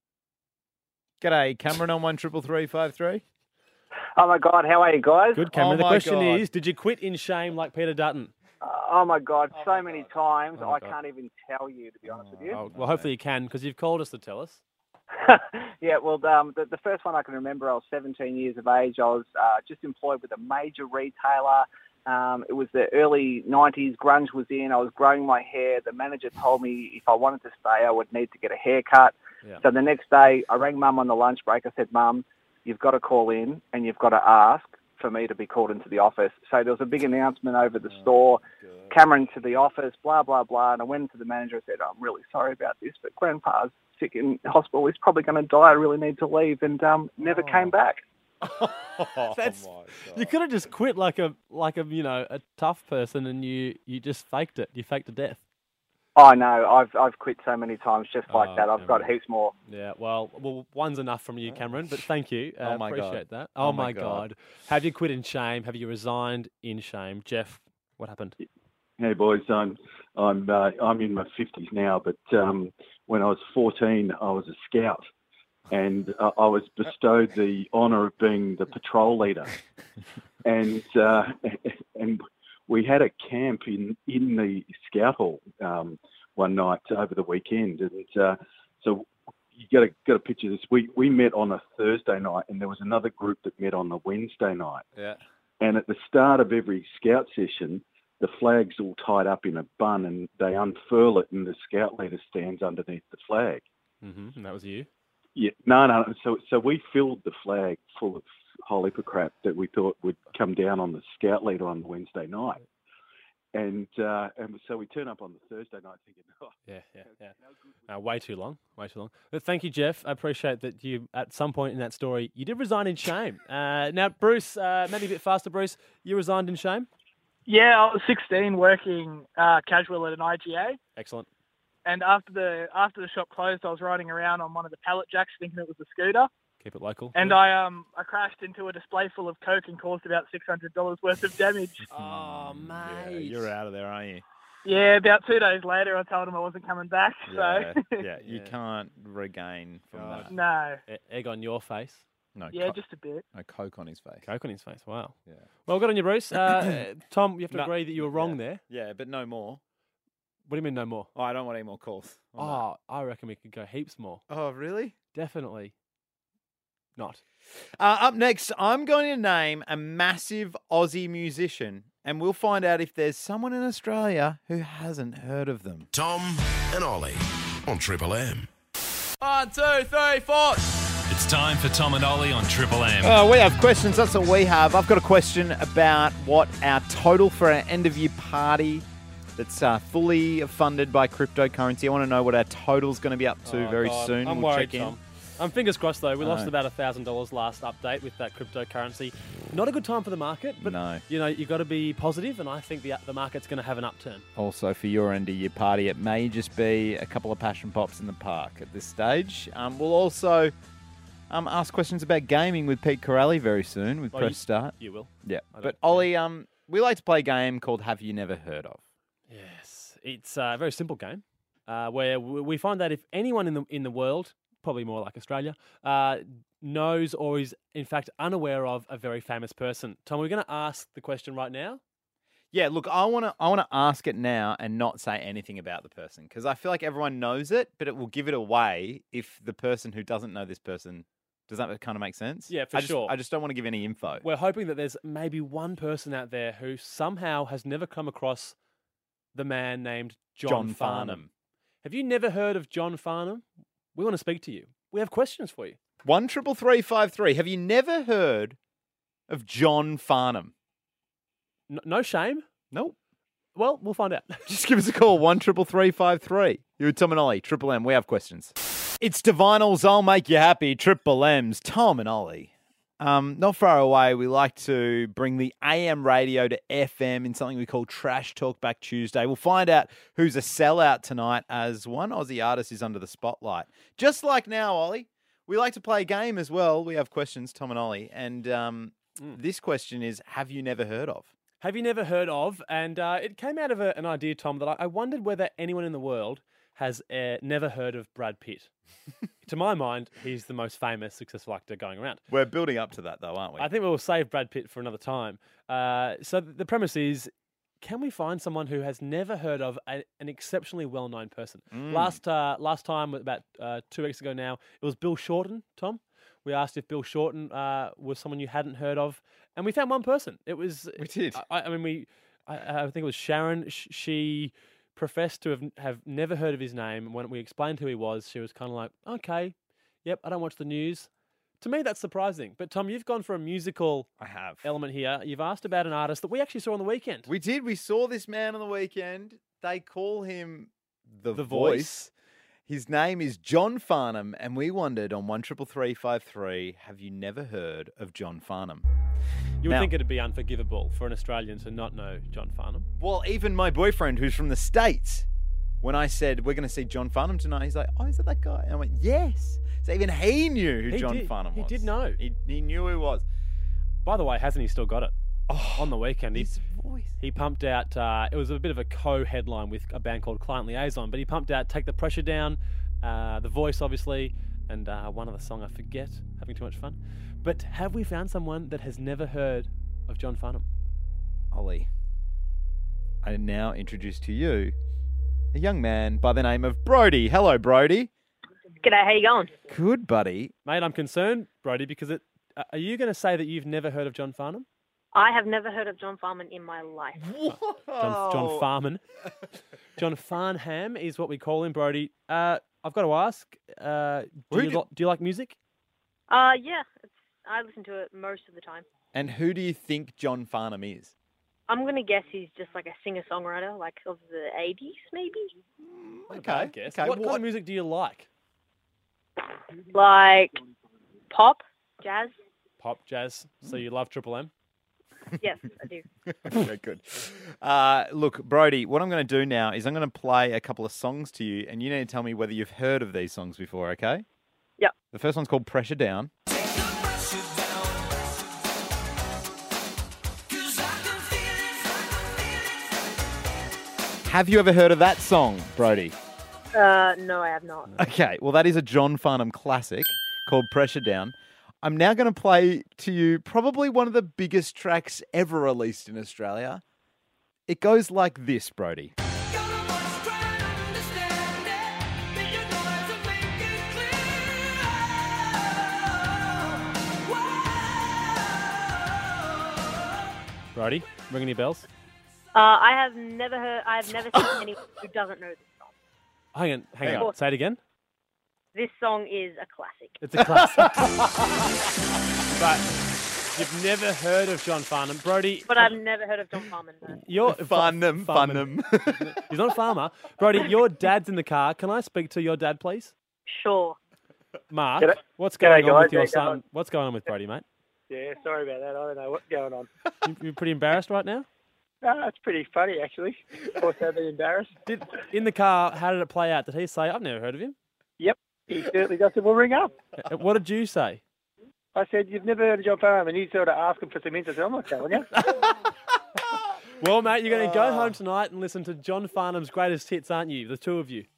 G'day, Cameron on one triple three five three. Oh my God, how are you guys? Good, Cameron. Oh the my question God. is, did you quit in shame like Peter Dutton? Oh my God, so many times Oh my I God. can't even tell you, to be honest with you. Oh, well, hopefully you can because you've called us to tell us. Yeah, well, um, the, the first one I can remember, I was seventeen years of age. I was uh, just employed with a major retailer. Um, it was the early nineties. Grunge was in. I was growing my hair. The manager told me if I wanted to stay, I would need to get a haircut. Yeah. So the next day, I rang Mum on the lunch break. I said, Mum, you've got to call in and you've got to ask for me to be called into the office. So there was a big announcement over the store, Cameron to the office, blah, blah, blah. And I went to the manager and said, oh, I'm really sorry about this, but Grandpa's sick in hospital. He's probably going to die. I really need to leave. And um, never came back. That's, you could have just quit like a like a you know a tough person, and you you just faked it. You faked a death. Oh no, I've I've quit so many times just like Oh, that. I've got Cameron. heaps more. Yeah, well, well, one's enough from you, Cameron. But thank you. Uh, Oh, my God. appreciate that. Oh, Oh, my my God. God. Have you quit in shame? Have you resigned in shame, Jeff? What happened? Hey boys, I'm I'm uh, I'm in my fifties now, but um, when I was fourteen, I was a scout, and uh, I was bestowed the honour of being the patrol leader, and uh, and we had a camp in in the scout hall um, one night over the weekend, and uh, so you got to got to picture this. We we met on a Thursday night, and there was another group that met on the Wednesday night. Yeah. And at the start of every scout session, the flag's all tied up in a bun, and they unfurl it, and the scout leader stands underneath the flag. Mm-hmm. And that was you? Yeah, no, no. So, so we filled the flag full of whole heap of crap that we thought would come down on the scout leader on the Wednesday night, and uh, and so we turn up on the Thursday night thinking, oh, Yeah, yeah, yeah. Uh, way too long, way too long. But thank you, Jeff. I appreciate that you, at some point in that story, you did resign in shame. Uh, now, Bruce, uh, maybe a bit faster, Bruce. You resigned in shame? Yeah, I was sixteen, working uh, casual at an I G A, Excellent. and after the after the shop closed, I was riding around on one of the pallet jacks, thinking it was a scooter, Keep it local. and I um I crashed into a display full of coke and caused about six hundred dollars worth of damage. Oh, mate. Yeah, you're out of there, aren't you? Yeah, about two days later, I told him I wasn't coming back. Yeah, So yeah. You can't regain from that. no, E- Egg on your face. No, yeah, co- just a bit. no coke on his face. Coke on his face. Wow. Yeah. Well, good on you, Bruce. Uh, Tom, you have to No, agree that you were wrong yeah. there. Yeah, but no more. What do you mean no more? Oh, I don't want any more calls. on that. Oh, I reckon we could go heaps more. Oh, really? Definitely not. Uh, up next, I'm going to name a massive Aussie musician, and we'll find out if there's someone in Australia who hasn't heard of them. Tom and Ollie on Triple M. One, two, three, four. It's time for Tom and Ollie on Triple M. Oh, we have questions. That's what we have. I've got a question about what our total for our end of year party that's uh, fully funded by cryptocurrency. I want to know what our total's going to be up to Oh, very God. soon. I'm we'll worried, check in. Tom. Um, fingers crossed, though. We I lost know. about one thousand dollars last update with that cryptocurrency. Not a good time for the market, but No. you know, you've got to be positive, and I think the the market's going to have an upturn. Also, for your end of year party, it may just be a couple of passion pops in the park at this stage. Um, we'll also um, ask questions about gaming with Pete Corelli very soon with Well, Press you- Start. you will. Yeah. I don't- But Ollie, um, we like to play a game called Have You Never Heard Of? Yes, it's a very simple game uh, where w- we find that if anyone in the in the world, probably more like Australia, uh, knows or is in fact unaware of a very famous person. Tom, we're going to ask the question right now. Yeah, look, I want to I want to ask it now and not say anything about the person because I feel like everyone knows it, but it will give it away if the person who doesn't know this person. Does that kind of make sense? Yeah, for I just, sure. I just don't want to give any info. We're hoping that there's maybe one person out there who somehow has never come across the man named John, John Farnham. Farnham. Have you never heard of John Farnham? We want to speak to you. We have questions for you. One triple three five three. Have you never heard of John Farnham? No, no shame. Nope. Well, we'll find out. Just give us a call. One triple three five three. You're with Tom and Ollie. Triple M. We have questions. It's Divinals. I'll make you happy. Triple M's. Tom and Ollie. Um, not far away, we like to bring the A M radio to F M in something we call Trash Talk Back Tuesday. We'll find out who's a sellout tonight as one Aussie artist is under the spotlight. Just like now, Ollie, we like to play a game as well. We have questions, Tom and Ollie. And um, Mm. this question is, have you never heard of? Have you never heard of? And uh, it came out of a, an idea, Tom, that I, I wondered whether anyone in the world has uh, never heard of Brad Pitt. To my mind, he's the most famous, successful actor going around. We're building up to that, though, aren't we? I think we'll save Brad Pitt for another time. Uh, so th- the premise is, can we find someone who has never heard of a, an exceptionally well-known person? Mm. Last uh, last time, about uh, two weeks ago now, it was Bill Shorten, Tom. We asked if Bill Shorten uh, was someone you hadn't heard of, and we found one person. It was We did. I, I mean, we. I, I think it was Sharon. Sh- She professed to have have never heard of his name. When we explained who he was, she was kind of like, "Okay, yep, I don't watch the news." To me, that's surprising. But Tom, you've gone for a musical I have. element here. You've asked about an artist that we actually saw on the weekend. We did. We saw this man on the weekend. They call him the, The voice. Voice. His name is John Farnham, and we wondered on one triple three five three. Have you never heard of John Farnham? You would Now- think it'd be unforgivable for an Australian to not know John Farnham. Well, even my boyfriend, who's from the States, when I said we're going to see John Farnham tonight, he's like, "Oh, is that that guy?" And I went, "Yes." So even he knew who He John did. Farnham He was. did know. He, he knew who he was. By the way, hasn't he still got it? Oh, on the weekend, he, his voice. he pumped out. Uh, it was a bit of a co-headline with a band called Client Liaison, but he pumped out "Take the Pressure Down," uh, The Voice, obviously, and uh, one other song I forget. Having too much fun. But have we found someone that has never heard of John Farnham? Ollie, I now introduce to you a young man by the name of Brody. Hello, Brody. G'day, how you going? Good, buddy. Mate, I'm concerned, Brody, because it. Uh, are you going to say that you've never heard of John Farnham? I have never heard of John Farnham in my life. John, John Farman. John Farnham is what we call him, Brody. Uh, I've got to ask, uh, do, Who you do- li- do you like music? Uh, yeah, it's, I listen to it most of the time. And who do you think John Farnham is? I'm going to guess he's just like a singer-songwriter, like of the eighties, maybe? Okay. I guess. What, kind of music do you like? Like pop, jazz? Pop, jazz. So you love Triple M? Yes, I do. Very good. Uh, look, Brody, what I'm going to do now is I'm going to play a couple of songs to you, and you need to tell me whether you've heard of these songs before, okay? Yep. The first one's called Pressure Down. Have you ever heard of that song, Brody? Uh, no, I have not. Okay, well, that is a John Farnham classic called Pressure Down. I'm now going to play to you probably one of the biggest tracks ever released in Australia. It goes like this, Brody. Brody, ring any bells? Uh, I have never heard, I have never seen anyone who doesn't know this song. Hang on, hang Hang on. on. Say it again. This song is a classic. It's a classic. But you've never heard of John Farnham. Brody, But I've never heard of John Farnham. No. you're... Farnham, Farnham. He's not a farmer. Brody, your dad's in the car. Can I speak to your dad, please? Sure. Mark, G'day- what's G'day, going on with guys. your How you son? going? What's going on with Brody, mate? Yeah, sorry about that. I don't know what's going on. You, you're pretty embarrassed right now? No, it's pretty funny, actually. Of course, I've been embarrassed. Did in the car, how did it play out? Did he say, I've never heard of him? Yep, he certainly does. We'll ring up. Uh, What did you say? I said, you've never heard of John Farnham, and you sort of asked him for some hints. I said, I'm not telling you. Well, mate, you're going to Uh. go home tonight and listen to John Farnham's greatest hits, aren't you? The two of you.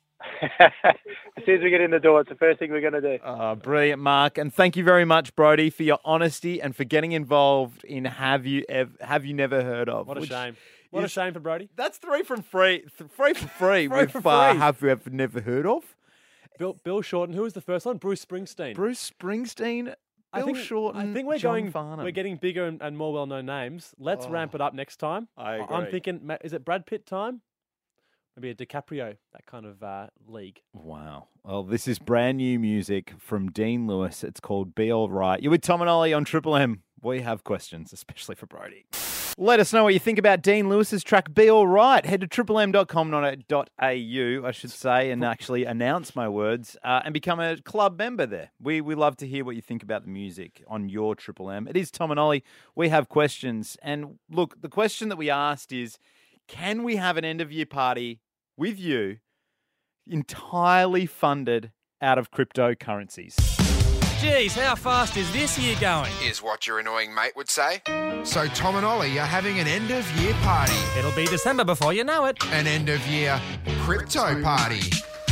As soon as we get in the door, it's the first thing we're going to do. Oh, brilliant, Mark. And thank you very much, Brody, for your honesty and for getting involved in Have You Ev- Have You Never Heard Of. What a which shame. What a is- shame for Brody. That's three from free. th- Free for free Free with for Uh, free. Have You Ever Never Heard Of? Bill, Bill Shorten. Who was the first one? Bruce Springsteen. Bruce Springsteen, Bill I think, Shorten, I think we're John going. Farnham. We're getting bigger and, and more well-known names. Let's Oh. ramp it up next time. I I'm agree. thinking, ma- is it Brad Pitt time? Maybe a DiCaprio, that kind of uh, league. Wow. Well, this is brand new music from Dean Lewis. It's called Be All Right. You're with Tom and Ollie on Triple M. We have questions, especially for Brody. Let us know what you think about Dean Lewis's track Be All Right. Head to triple m dot com dot a u, I should say, and actually announce my words uh, and become a club member there. We we love to hear what you think about the music on your Triple M. It is Tom and Ollie. We have questions. And look, the question that we asked is, can we have an end-of-year party with you entirely funded out of cryptocurrencies? Geez, how fast is this year going? Is what your annoying mate would say. So Tom and Ollie are having an end of year party. It'll be December before you know it. An end of year crypto party.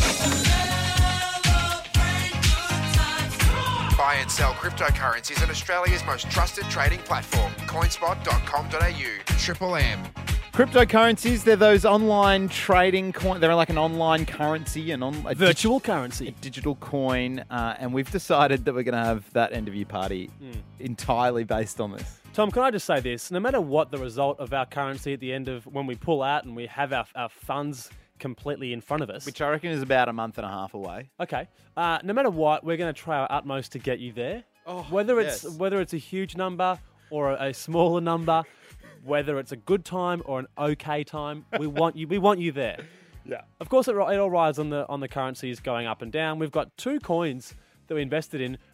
Buy and sell cryptocurrencies on Australia's most trusted trading platform, coinspot dot com dot a u. Triple M. Cryptocurrencies, they're those online trading coin. They're like an online currency, an on, a Virtual dig- currency. a digital coin. Uh, and we've decided that we're going to have that end of year party Mm. entirely based on this. Tom, can I just say this? No matter what the result of our currency at the end of when we pull out and we have our, our funds completely in front of us. Which I reckon is about a month and a half away. Okay. Uh, no matter what, we're going to try our utmost to get you there. Oh, whether it's yes. whether it's a huge number or a, a smaller number, whether it's a good time or an okay time, we want you. We want you there. Yeah. Of course, it, it all rides on the on the currencies going up and down. We've got two coins that we invested in.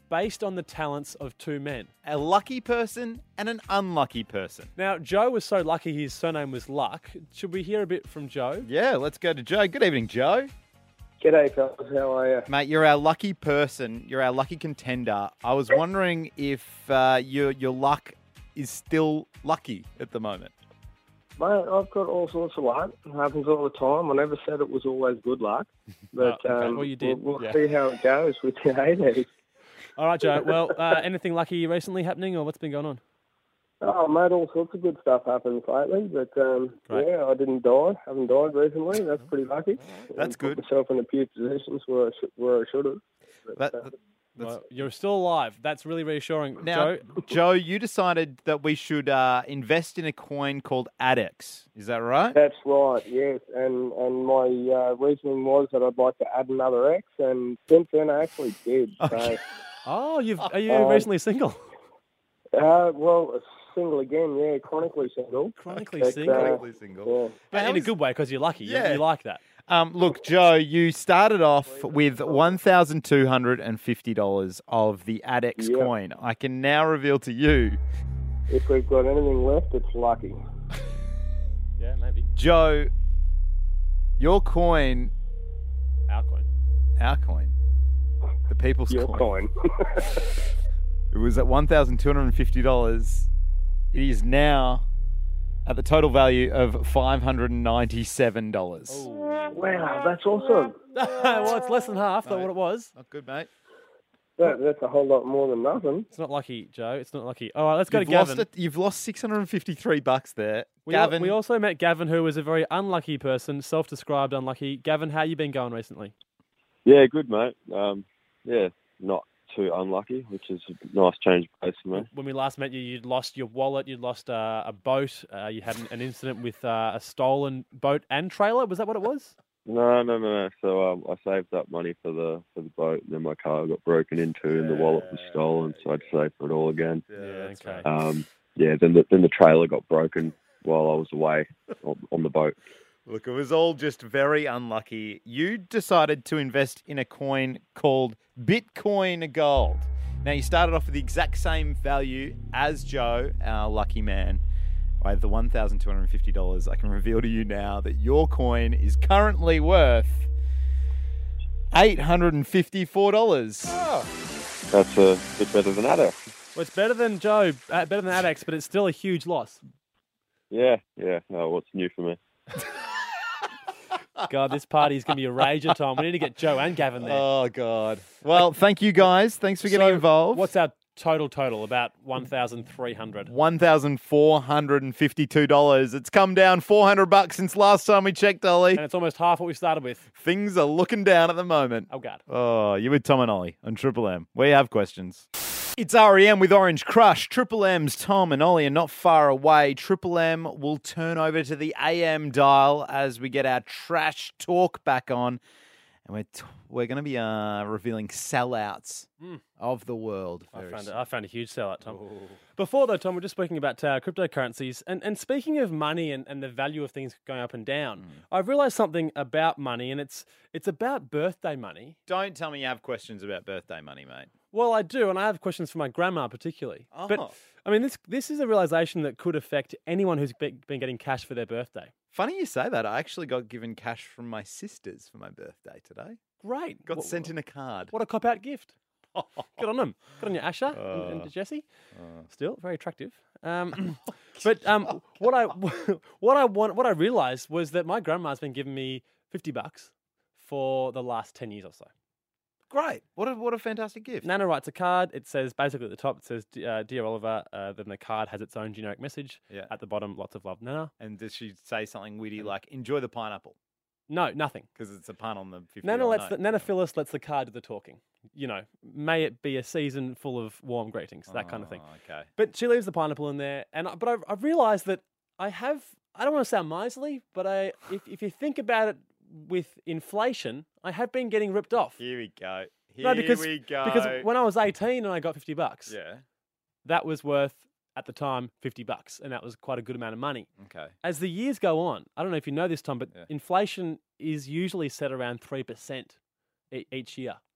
based on the talents of two men. A lucky person and an unlucky person. Now, Joe was so lucky his surname was Luck. Should we hear a bit from Joe? Yeah, let's go to Joe. Good evening, Joe. G'day, fellas. How are you? Mate, you're our lucky person. You're our lucky contender. I was wondering if uh, your your luck is still lucky at the moment. Mate, I've got all sorts of luck. It happens all the time. I never said it was always good luck. But Oh, okay. um, Well, you did, we'll, we'll yeah. see how it goes with your eighties. All right, Joe. Well, uh, anything lucky recently happening or what's been going on? Oh, mate, all sorts of good stuff happens lately. But, um, Great. yeah, I didn't die. Haven't died recently. That's pretty lucky. That's And put good. myself in a few positions where I, sh- where I should have. But, uh, Well, you're still alive. That's really reassuring. Now, Joe, Joe, you decided that we should uh, invest in a coin called ADEX. Is that right? That's right, yes. And and my uh, reasoning was that I'd like to add another X, and since then I actually did. So, oh, you've are you Uh, recently single? uh, well, single again, yeah, chronically single. Chronically But, single? uh, Chronically single. Yeah. But in a good way because you're lucky. You- Yeah. You, like that. Um, look, Joe, you started off with one thousand two hundred fifty dollars of the ADEX Yeah. coin. I can now reveal to you, If we've got anything left, it's lucky. Yeah, maybe. Joe, your coin, Our coin. our coin, the people's Your coin, coin. it was at one thousand two hundred fifty dollars. It is now at the total value of five hundred ninety-seven dollars. Wow, that's awesome. Well, it's less than half than what it was. Not good, mate. That, that's a whole lot more than nothing. It's not lucky, Joe. It's not lucky. All right, let's go You've to Gavin. lost it. You've lost six hundred fifty-three bucks there. We, al- Gavin, we also met Gavin, who was a very unlucky person, self-described unlucky. Gavin, how you been going recently? Yeah, good, mate. Um, yeah, not too unlucky, which is a nice change of pace for me. When we last met you, you'd lost your wallet, you'd lost uh, a boat, uh, you had an, an incident with uh, a stolen boat and trailer. Was that what it was? No, no, no, no. So um, I saved up money for the for the boat, and then my car got broken into, and the wallet was stolen, so I had to save for it all again. Yeah, okay. Um, yeah, then the then the trailer got broken while I was away on, on the boat. Look, it was all just very unlucky. You decided to invest in a coin called Bitcoin Gold. Now, you started off with the exact same value as Joe, our lucky man, by the one thousand two hundred fifty dollars. I can reveal to you now that your coin is currently worth eight hundred fifty-four dollars. That's a bit better than that. Well, it's better than Joe, uh, better than ADEX, but it's still a huge loss. Yeah, yeah. Oh, what's new for me? God, this party is going to be a rager, Tom. We need to get Joe and Gavin there. Oh, God. Well, thank you, guys. Thanks for getting So, involved. What's our total total? About one thousand three hundred. one thousand four hundred fifty-two dollars. It's come down four hundred bucks since last time we checked, Ollie. And it's almost half what we started with. Things are looking down at the moment. Oh, God. Oh, you with Tom and Ollie on Triple M. We have questions. It's R E M with Orange Crush. Triple M's Tom and Ollie are not far away. Triple M will turn over to the A M dial as we get our trash talk back on. And we're, t- we're going to be uh, revealing sellouts Mm. of the world. I very found, soon. a, I found a huge sellout, Tom. Before, though, Tom, we're just speaking about uh, cryptocurrencies. And, and speaking of money and, and the value of things going up and down, I've realised something about money, and it's it's about birthday money. Don't tell me you have questions about birthday money, mate. Well, I do, and I have questions for my grandma particularly. Oh. But, I mean, this this is a realisation that could affect anyone who's be- been getting cash for their birthday. Funny you say that. I actually got given cash from my sisters for my birthday today. Great. Got What- sent in a card. What a cop-out gift. Good on them. Good on you, Asher and, and Uh, Jesse. uh. Still very attractive. Um, but um, what I what I want what I realised was that my grandma's been giving me fifty bucks for the last ten years or so. Great. What a, what a fantastic gift. Nana writes a card. It says, basically at the top, it says, uh, Dear Oliver. Uh, then the card has its own generic message. Yeah. At the bottom, lots of love, Nana. And does she say something witty like, enjoy the pineapple? No, nothing. Because it's a pun on the fifty Nana lets the, Nana Phyllis lets the card do the talking. You know, may it be a season full of warm greetings, that kind of thing. Oh, okay. But she leaves the pineapple in there, and I, but I, I've realised that I have. I don't want to sound miserly, but I, if if you think about it, with inflation, I have been getting ripped off. Here we go. Here no, because we go. because when I was eighteen and I got fifty bucks, Yeah. that was worth at the time fifty bucks, and that was quite a good amount of money. Okay. As the years go on, I don't know if you know this, Tom, but Yeah. inflation is usually set around three percent each year.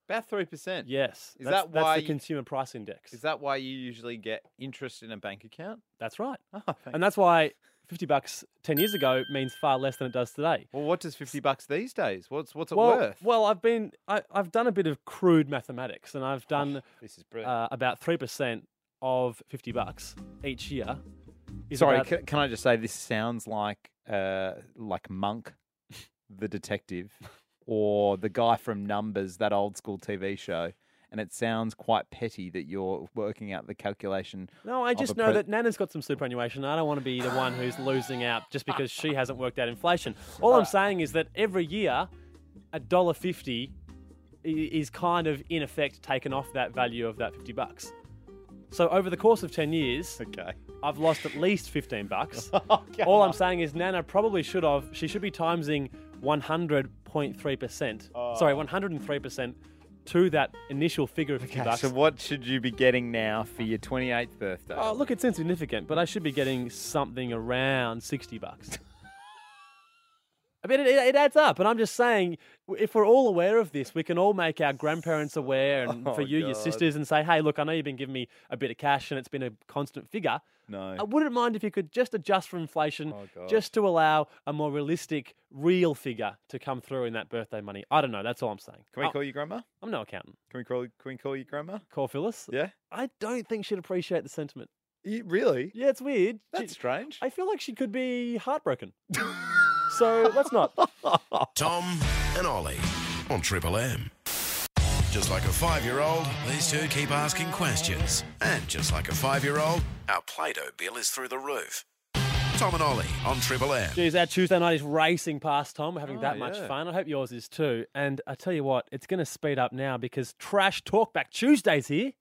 About three percent. Yes. Is that's, that that's why the you- consumer price index? Is that why you usually get interest in a bank account? That's right. Oh, thanks. And that's why fifty bucks ten years ago means far less than it does today. Well, what does fifty bucks these days? What's what's it well, worth? Well, I've been I, I've done a bit of crude mathematics, and I've done this is brilliant. uh, about three percent of fifty bucks each year. Is Sorry, about- can, can I just say this sounds like uh, like Monk, the detective, or the guy from Numbers, that old school T V show, and it sounds quite petty that you're working out the calculation. No, I of just a know pre- that Nana's got some superannuation. I don't want to be the one who's losing out just because she hasn't worked out inflation. All I'm saying is that every year, a dollar fifty is kind of in effect taken off that value of that fifty bucks. So over the course of ten years, okay, I've lost at least fifteen bucks. Oh, come All I'm on. saying is Nana probably should have. She should be timesing one hundred point three percent. Oh. Sorry, one hundred three percent to that initial figure of fifty Okay, bucks. so what should you be getting now for your twenty-eighth birthday? Oh, look, it's insignificant, but I should be getting something around sixty bucks. I mean, it, it adds up, and I'm just saying, if we're all aware of this, we can all make our grandparents aware, and Oh, for you, your God. sisters, and say, hey, look, I know you've been giving me a bit of cash, and it's been a constant figure. No. I wouldn't mind if you could just adjust for inflation, Oh, God. just to allow a more realistic, real figure to come through in that birthday money. I don't know. That's all I'm saying. Can we Oh, call you grandma? I'm no accountant. Can we call Can we call you grandma? Call Phyllis. Yeah. I don't think she'd appreciate the sentiment. You, really? Yeah, it's weird. That's She- strange. I feel like she could be heartbroken. So let's not. Tom and Ollie on Triple M. Just like a five-year-old, these two keep asking questions. And just like a five-year-old, our Play-Doh bill is through the roof. Tom and Ollie on Triple M. Geez, our Tuesday night is racing past, Tom. We're having Oh, that much yeah. fun. I hope yours is too. And I tell you what, it's going to speed up now because Trash Talkback Tuesday's here.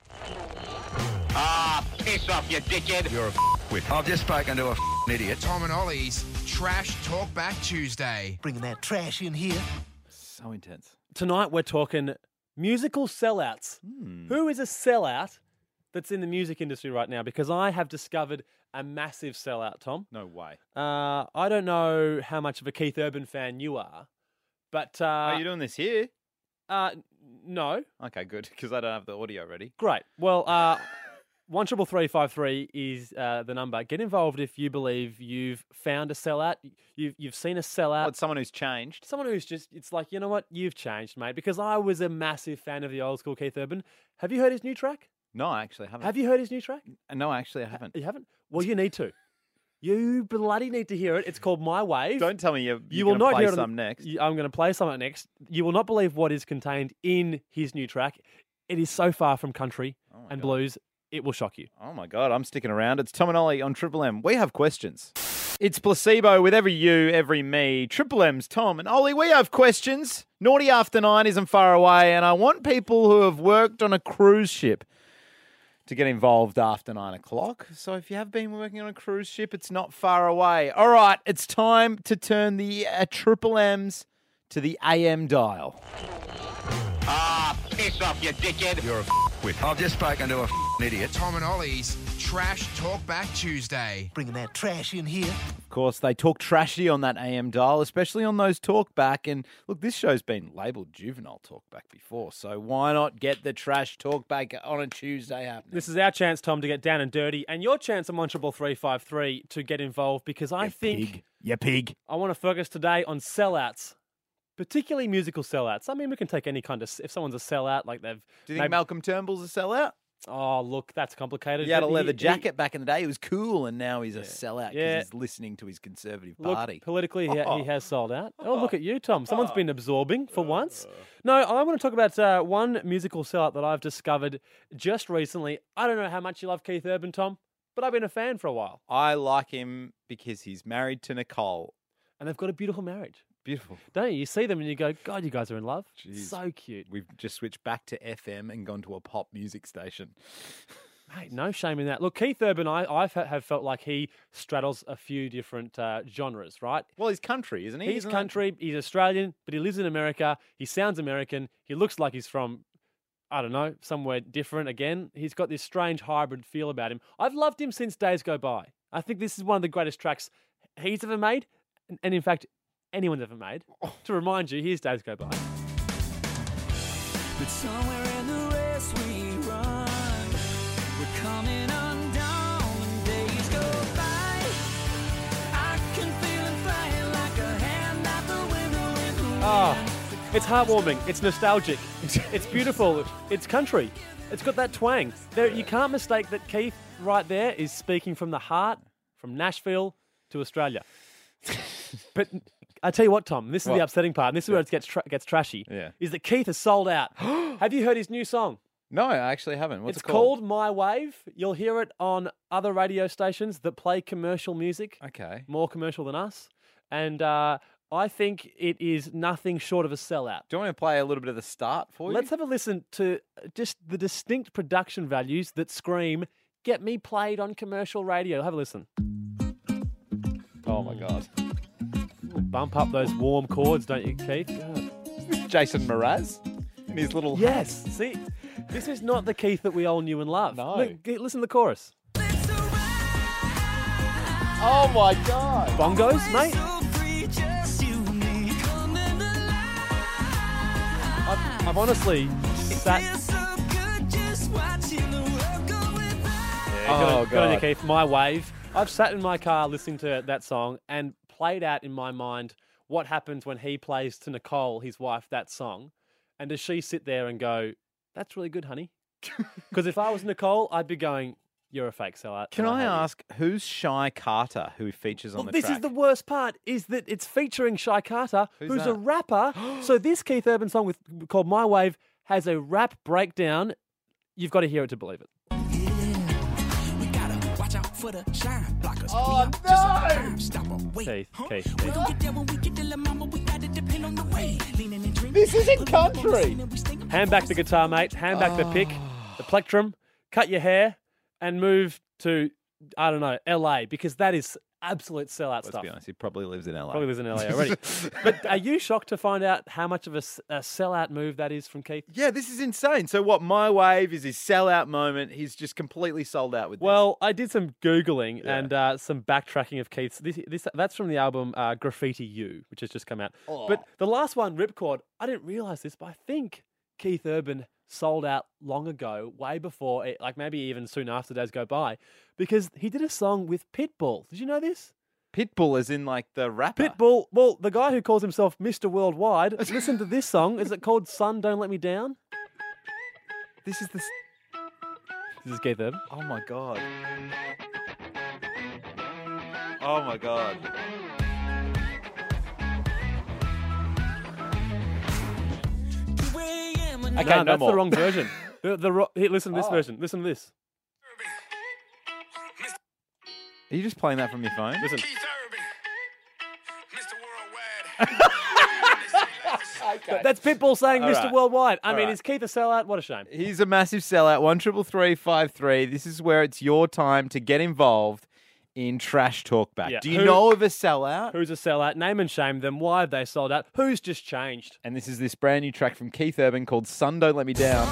Ah, piss off, you dickhead. You're a f***wit. I've just spoken to a f***ing idiot. Tom and Ollie's Trash Talkback Tuesday. Bringing that trash in here. So intense. Tonight we're talking musical sellouts. Hmm. Who is a sellout that's in the music industry right now? Because I have discovered a massive sellout, Tom. No way. Uh, I don't know how much of a Keith Urban fan you are, but... Uh, Are you doing this here? Uh, no. Okay, good, because I don't have the audio ready. Great. Well, uh, one triple three five three is uh, the number. Get involved if you believe you've found a sellout. You've you've seen a sellout. What, someone who's changed? Someone who's just. It's like, you know what? You've changed, mate. Because I was a massive fan of the old school Keith Urban. Have you heard his new track? No, I actually haven't. Have you heard his new track? No, actually, I haven't. You haven't? Well, you need to. You bloody need to hear it. It's called My Wave. Don't tell me you're, You you're will gonna not play hear it on- some next. You- I'm going to play something next. You will not believe what is contained in his new track. It is so far from country and blues, it will shock you. Oh my God, I'm sticking around. It's Tom and Ollie on Triple M. We have questions. It's Placebo with every you, every me. Triple M's Tom and Ollie, we have questions. Naughty After Nine isn't far away, and I want people who have worked on a cruise ship to get involved after nine o'clock. So if you have been working on a cruise ship, it's not far away. All right, it's time to turn the uh, Triple M's to the A M dial. Ah, piss off, you dickhead. You're a f***wit. I've just spoken to a f***ing idiot. Tom and Ollie's Trash Talkback Tuesday. Bringing that trash in here. Of course, they talk trashy on that A M dial, especially on those talkback. And look, this show's been labelled juvenile talkback before, so why not get the trash talkback on a Tuesday happening? This is our chance, Tom, to get down and dirty, and your chance on one triple three five three to get involved because I think Pig. You pig. I want to focus today on sellouts, particularly musical sellouts. I mean, we can take any kind of if someone's a sellout, like they've. Do you think Malcolm Turnbull's a sellout? Oh, look, that's complicated. He had a but leather he- jacket back in the day. He was cool, and now he's a sellout because Yeah. he's listening to his Conservative Look, Party. politically, he, Oh. he has sold out. Oh, look at you, Tom. Someone's been absorbing for once. No, I want to talk about uh, one musical sellout that I've discovered just recently. I don't know how much you love Keith Urban, Tom, but I've been a fan for a while. I like him because he's married to Nicole. And they've got a beautiful marriage. Beautiful. Don't you? You see them and you go, God, you guys are in love. Jeez. So cute. We've just switched back to F M and gone to a pop music station. Mate, no shame in that. Look, Keith Urban, I I have felt like he straddles a few different uh, genres, right? Well, he's country, isn't he? He's Isn't that- country. He's Australian, but he lives in America. He sounds American. He looks like he's from, I don't know, somewhere different again. He's got this strange hybrid feel about him. I've loved him since Days Go By. I think this is one of the greatest tracks he's ever made, and, and in fact, anyone's ever made. To remind you, here's Days Go By. But somewhere in the race we run, we're coming undone when days go by. I can feel it flying like a hand out the window in the wind. Ah, it's heartwarming. It's nostalgic. It's beautiful. It's country. It's got that twang. There, you can't mistake that Keith right there is speaking from the heart, from Nashville to Australia. But I tell you what, Tom, this is What? the upsetting part, and this is where it gets tra- gets trashy. Yeah. Is that Keith has sold out. Have you heard his new song? No, I actually haven't. What's it's it called? called My Wave. You'll hear it on other radio stations that play commercial music. Okay. More commercial than us. And uh, I think it is nothing short of a sellout. Do you want me to play a little bit of the start for you? Let's have a listen to just the distinct production values that scream, get me played on commercial radio. Have a listen. Oh, my God. Bump up those warm chords, don't you, Keith? God. Jason Mraz in his little Yes. See, this is not the Keith that we all knew and loved. No. Look, g- listen to the chorus. Oh, my God. Bongos, mate. I've, I've honestly sat... Yeah, Oh, good on- good on you, God. Keith. My Wave. I've sat in my car listening to that song and played out in my mind what happens when he plays to Nicole, his wife, that song. And does she sit there and go, that's really good, honey? Because if I was Nicole, I'd be going, you're a fake sellout. Can and I hate you." ask, who's Shy Carter who features on Well, the this track? is the worst part, is that it's featuring Shy Carter, Who's who's a that? rapper. So this Keith Urban song with called My Wave has a rap breakdown. You've got to hear it to believe it. Watch out for the shine blockers. Oh, no! Stop a wait. Keith, Keith, We Keith. gon' get there when we get there, la mama. We got to depend on the way. Leaning and dreaming. This isn't country. Hand back the guitar, mate. Hand back the pick, the plectrum, cut your hair, and move to, I don't know, L A, because that is absolute sellout Let's stuff. be honest, he probably lives in L A. Probably lives in L A already. But are you shocked to find out how much of a, s- a sellout move that is from Keith? Yeah, this is insane. So what, My Wave is his sellout moment. He's just completely sold out with this. Well, I did some Googling Yeah. and uh, some backtracking of Keith's. This, this That's from the album uh, Graffiti You, which has just come out. Oh. But the last one, Ripcord, I didn't realise this, but I think Keith Urban sold out long ago, way before, it, like maybe even soon after Days Go By, because he did a song with Pitbull. Did you know this? Pitbull is in like the rapper. Pitbull, well, the guy who calls himself Mister Worldwide, listen to this song. Is it called Son, Don't Let Me Down? This is the... s- This is Keith Urban. Oh, my God. Oh, my God. Okay, no that's more. the wrong version. the, the, ro- here, listen to this Oh. version. Listen to this. Are you just playing that from your phone? Listen. Okay. That's Pitbull saying All Mister right. Worldwide. I All mean, right. is Keith a sellout? What a shame. He's a massive sellout. One triple three five three. This is where it's your time to get involved in Trash Talkback. Yeah. Do you Who- know of a sellout? Who's a sellout? Name and shame them. Why have they sold out? Who's just changed? And this is this brand new track from Keith Urban called Sun Don't Let Me Down.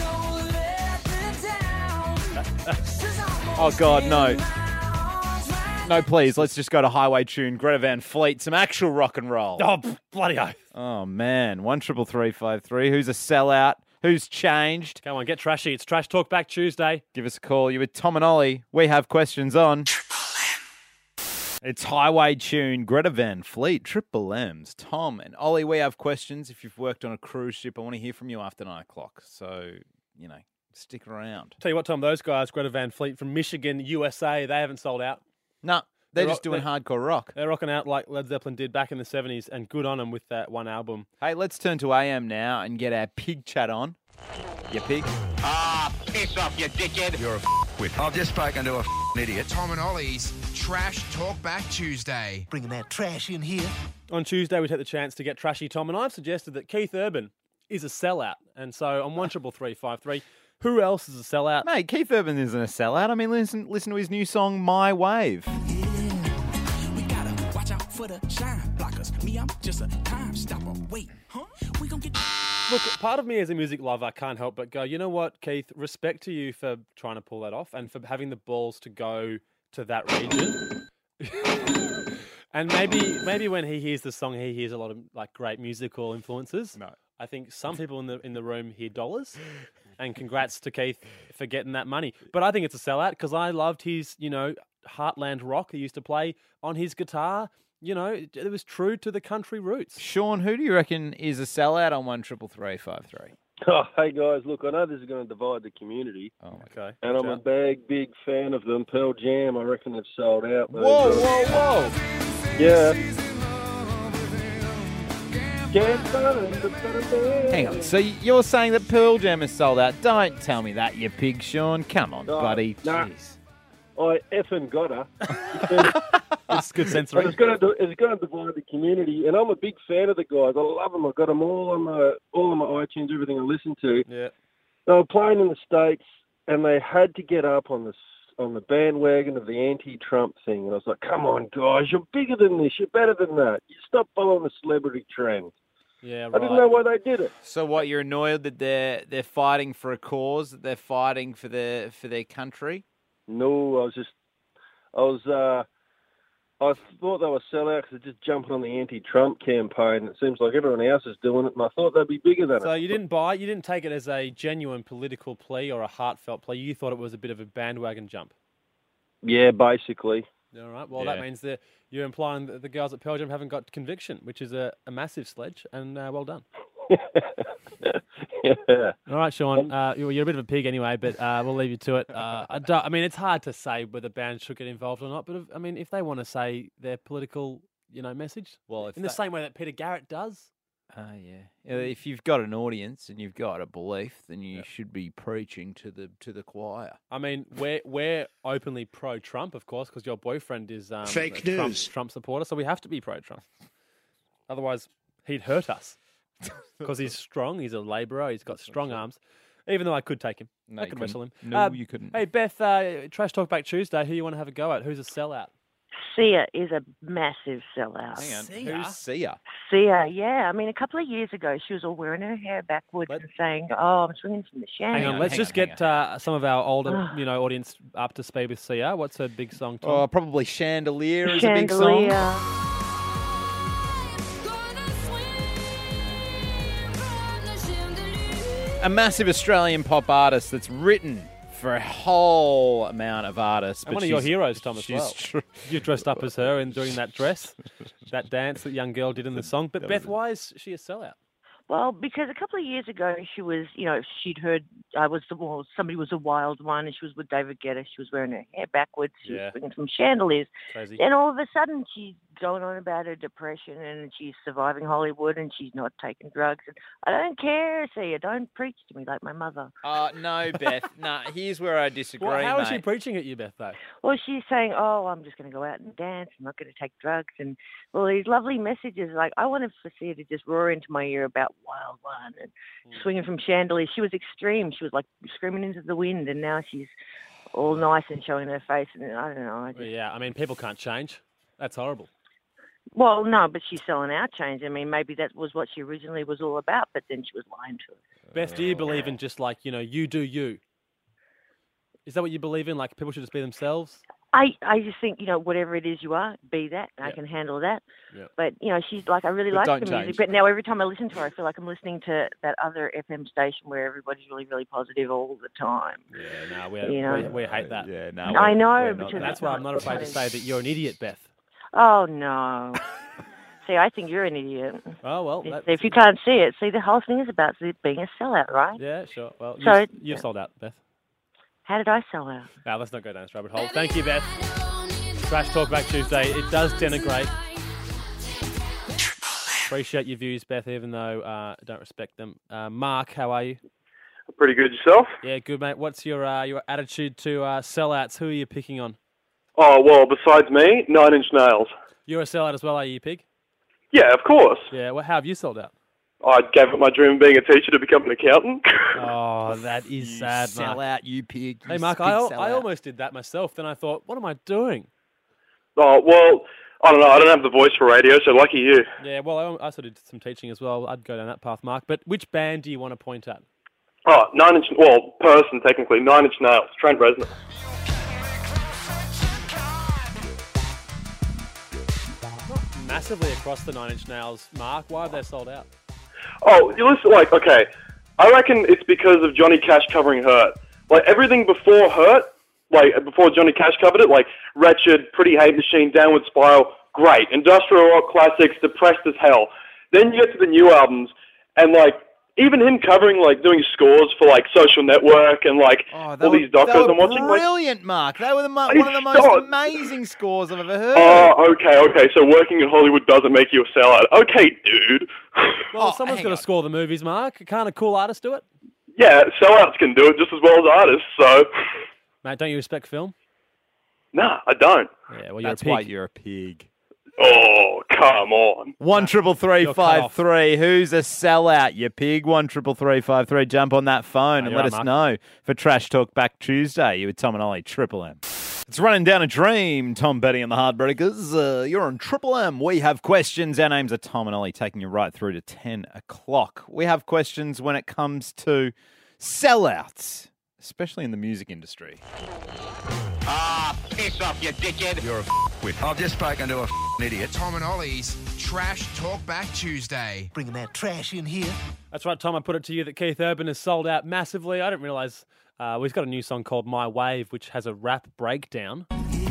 Oh, God, no. No, please. Let's just go to Highway Tune, Greta Van Fleet, some actual rock and roll. Oh, pff, bloody oath. Oh, man. One triple three five three. Who's a sellout? Who's changed? Come on, get trashy. It's Trash Talk Back Tuesday. Give us a call. You're with Tom and Ollie. We have questions on. It's Highway Tune, Greta Van Fleet, Triple M's. Tom and Ollie, we have questions. If you've worked on a cruise ship, I want to hear from you after nine o'clock. So, you know, stick around. Tell you what, Tom, those guys, Greta Van Fleet from Michigan, U S A, they haven't sold out. No, they're, They're just rock- doing hardcore rock. They're rocking out like Led Zeppelin did back in the seventies, and good on them with that one album. Hey, let's turn to A M now and get our pig chat on. You pig? Ah, piss off, you dickhead. You're a f***wit. I've just spoken to a f***ing idiot. Tom and Ollie's Trash Talk Back Tuesday. Bringing that trash in here. On Tuesday, we take the chance to get trashy, Tom, and I've suggested that Keith Urban is a sellout. And so on one triple three five three, who else is a sellout? Mate, Keith Urban isn't a sellout. I mean, listen, listen to his new song, My Wave. We gotta watch out for the shine blockers. Me, I'm just a time stopper. Wait, huh? We gon' get. Look, part of me as a music lover can't help but go, you know what, Keith, respect to you for trying to pull that off and for having the balls to go to that region. And maybe maybe when he hears the song, he hears a lot of like great musical influences. No. I think some people in the in the room hear dollars, and congrats to Keith for getting that money. But I think it's a sellout because I loved his, you know, heartland rock he used to play on his guitar. You know, it, it was true to the country roots. Sean, who do you reckon is a sellout on one triple three five three? Oh, hey guys, look, I know this is going to divide the community. Oh, okay. And I'm a big, big fan of them. Pearl Jam, I reckon they've sold out. But Whoa, whoa, whoa! Yeah. Hang on. So you're saying that Pearl Jam is sold out? Don't tell me that, you pig, Sean. Come on, No, buddy. nah. Jeez. I effing got her. It's good censoring. It's going to it's going to divide the community, and I'm a big fan of the guys. I love them. I've got them all on my all on my iTunes, everything I listen to. Yeah. They were playing in the States, and they had to get up on the on the bandwagon of the anti-Trump thing. And I was like, "Come on, guys, you're bigger than this. You're better than that. You stop following the celebrity trend." Yeah, I right. didn't know why they did it. So what? You're annoyed that they're they're fighting for a cause, that they're fighting for their for their country? No, I was just, I was, uh, I thought they were sellouts because they're just jumping on the anti-Trump campaign. It seems like everyone else is doing it, and I thought they'd be bigger than So it. you didn't buy, you didn't take it as a genuine political plea or a heartfelt plea. You thought it was a bit of a bandwagon jump. Yeah, basically. All right. Well, Yeah. that means that you're implying that the girls at Pearl Jam haven't got conviction, which is a, a massive sledge, and uh, well done. Yeah. All right, Sean. Uh, you're you're a bit of a pig anyway, but uh, we'll leave you to it. Uh, I, don't, I mean, it's hard to say whether bands should get involved or not, but if, I mean, if they want to say their political, you know, message, Well, if in the that- same way that Peter Garrett does. Ah, yeah. Uh, If you've got an audience and you've got a belief, then you should be preaching to the to the choir. I mean, we're we're openly pro-Trump, of course, because your boyfriend is um, Fake a Trump, news. Trump supporter, so we have to be pro-Trump. Otherwise, he'd hurt us because he's strong. He's a labourer. He's got strong arms. Even though I could take him, No, I you could wrestle him. couldn't. No, you couldn't. Hey, Beth, uh, Trash Talk Back Tuesday. Who you want to have a go at? Who's a sellout? Sia is a massive sellout. Hang on. Who's Sia? Sia, yeah. I mean, a couple of years ago, she was all wearing her hair backwards and saying, "Oh, I'm swinging from the shank." Hang on, let's just get uh, some of our older, you know, audience up to speed with Sia. What's her big song, Tom? Oh, probably Chandelier is a big song. Chandelier. A massive Australian pop artist that's written for a whole amount of artists. And but one of your she's- heroes, Tom, as she's well. tr- You dressed up as her and doing that dress, that dance that young girl did in the song. But Beth, why is she a sellout? Well, because a couple of years ago, she was, you know, she'd heard I was the well, somebody was a wild one, and she was with David Guetta. She was wearing her hair backwards. She Yeah. was swinging some chandeliers. Crazy. And all of a sudden, she's going on about her depression, and she's surviving Hollywood, and she's not taking drugs. And I don't care, Sia. Don't preach to me like my mother. Uh, no, Beth. no, here's where I disagree, Well, how is she mate. preaching at you, Beth, though? Well, she's saying, "Oh, I'm just going to go out and dance. I'm not going to take drugs." And all these lovely messages. Like I wanted for Sia to just roar into my ear about Wild One and swinging from chandeliers. She was extreme. She was like screaming into the wind, and now she's all nice and showing her face. And I don't know. I just, Well, yeah, I mean, people can't change. That's horrible. well, no, but she's selling out change. I mean, maybe that was what she originally was all about, but then she was lying to us. Beth, do you believe in just like, you know, you do you? Is that what you believe in? Like people should just be themselves? I, I just think, you know, whatever it is you are, be that. I Yeah. can handle that. Yeah. But, you know, she's like, I really But like don't the music. change. But now every time I listen to her, I feel like I'm listening to that other F M station where everybody's really, really positive all the time. Yeah, no, we, You know? we, we hate that. Yeah, no, I know, because That's it's why not I'm not afraid to funny. say that you're an idiot, Beth. Oh, no. See, I think you're an idiot. Oh, well. If, That, if you can't see it, see, the whole thing is about being a sellout, right? yeah, sure. Well, So- you've, you've sold out, Beth. How did I sell out? Now, let's not go down this rabbit hole. Thank you, Beth. Trash Talk Back Tuesday. It does denigrate. Appreciate your views, Beth, even though uh, I don't respect them. Uh, Mark, how are you? Pretty good yourself? Yeah, good, mate. What's your uh, your attitude to uh, sellouts? Who are you picking on? Oh, well, besides me, Nine Inch Nails. You're a sellout as well, are you, Pig? Yeah, of course. Yeah, well, how have you sold out? I gave up my dream of being a teacher to become an accountant. Oh, that is sad, sell Mark. out, you pig. Hey, you Mark, big I, al- sellout. I almost did that myself. Then I thought, what am I doing? Oh, well, I don't know. I don't have the voice for radio, so lucky you. Yeah, well, I, I sort of did some teaching as well. I'd go down that path, Mark. But which band do you want to point at? Oh, Nine Inch, well, person, technically, Nine Inch Nails, Trent Reznor. Massively across the Nine Inch Nails, Mark. Why have they sold out? Oh, you listen, like, okay, I reckon it's because of Johnny Cash covering Hurt. Like, everything before Hurt, like, before Johnny Cash covered it, like, Wretched, Pretty Hate Machine, Downward Spiral, great. Industrial rock classics, Depressed as Hell. Then you get to the new albums, and, like, even him covering, like, doing scores for, like, Social Network and, like, Oh, they all were, these doctors they were I'm watching. Like, brilliant, Mark. They were the mo- Are you one of the most stop? amazing scores I've ever heard. oh, okay, okay, so working in Hollywood doesn't make you a sellout. Okay, dude. Well, someone's got to score the movies, Mark. Can't a cool artist do it? Yeah, sellouts can do it just as well as artists, so... Mate, don't you respect film? Nah, I don't. Yeah, well, you're That's a pig. why you're a pig. Oh, come on. One triple three You're cut five off. three. Who's a sellout? You pig. One triple three five three. Jump on that phone Oh, and you're let right, us Mark. know for Trash Talk Back Tuesday. You with Tom and Ollie, Triple M. It's running down a dream. Tom Betty and the Heartbreakers. Uh, you're on Triple M. We have questions. Our names are Tom and Ollie, taking you right through to ten o'clock. We have questions when it comes to sellouts, especially in the music industry. Ah, piss off, you dickhead. You're a f***wit. I've just spoken to a f***ing idiot. Tom and Ollie's Trash Talk Back Tuesday. Bringing that trash in here. That's right, Tom. I put it to you that Keith Urban has sold out massively. I didn't realise uh, well, he's got a new song called My Wave, which has a rap breakdown.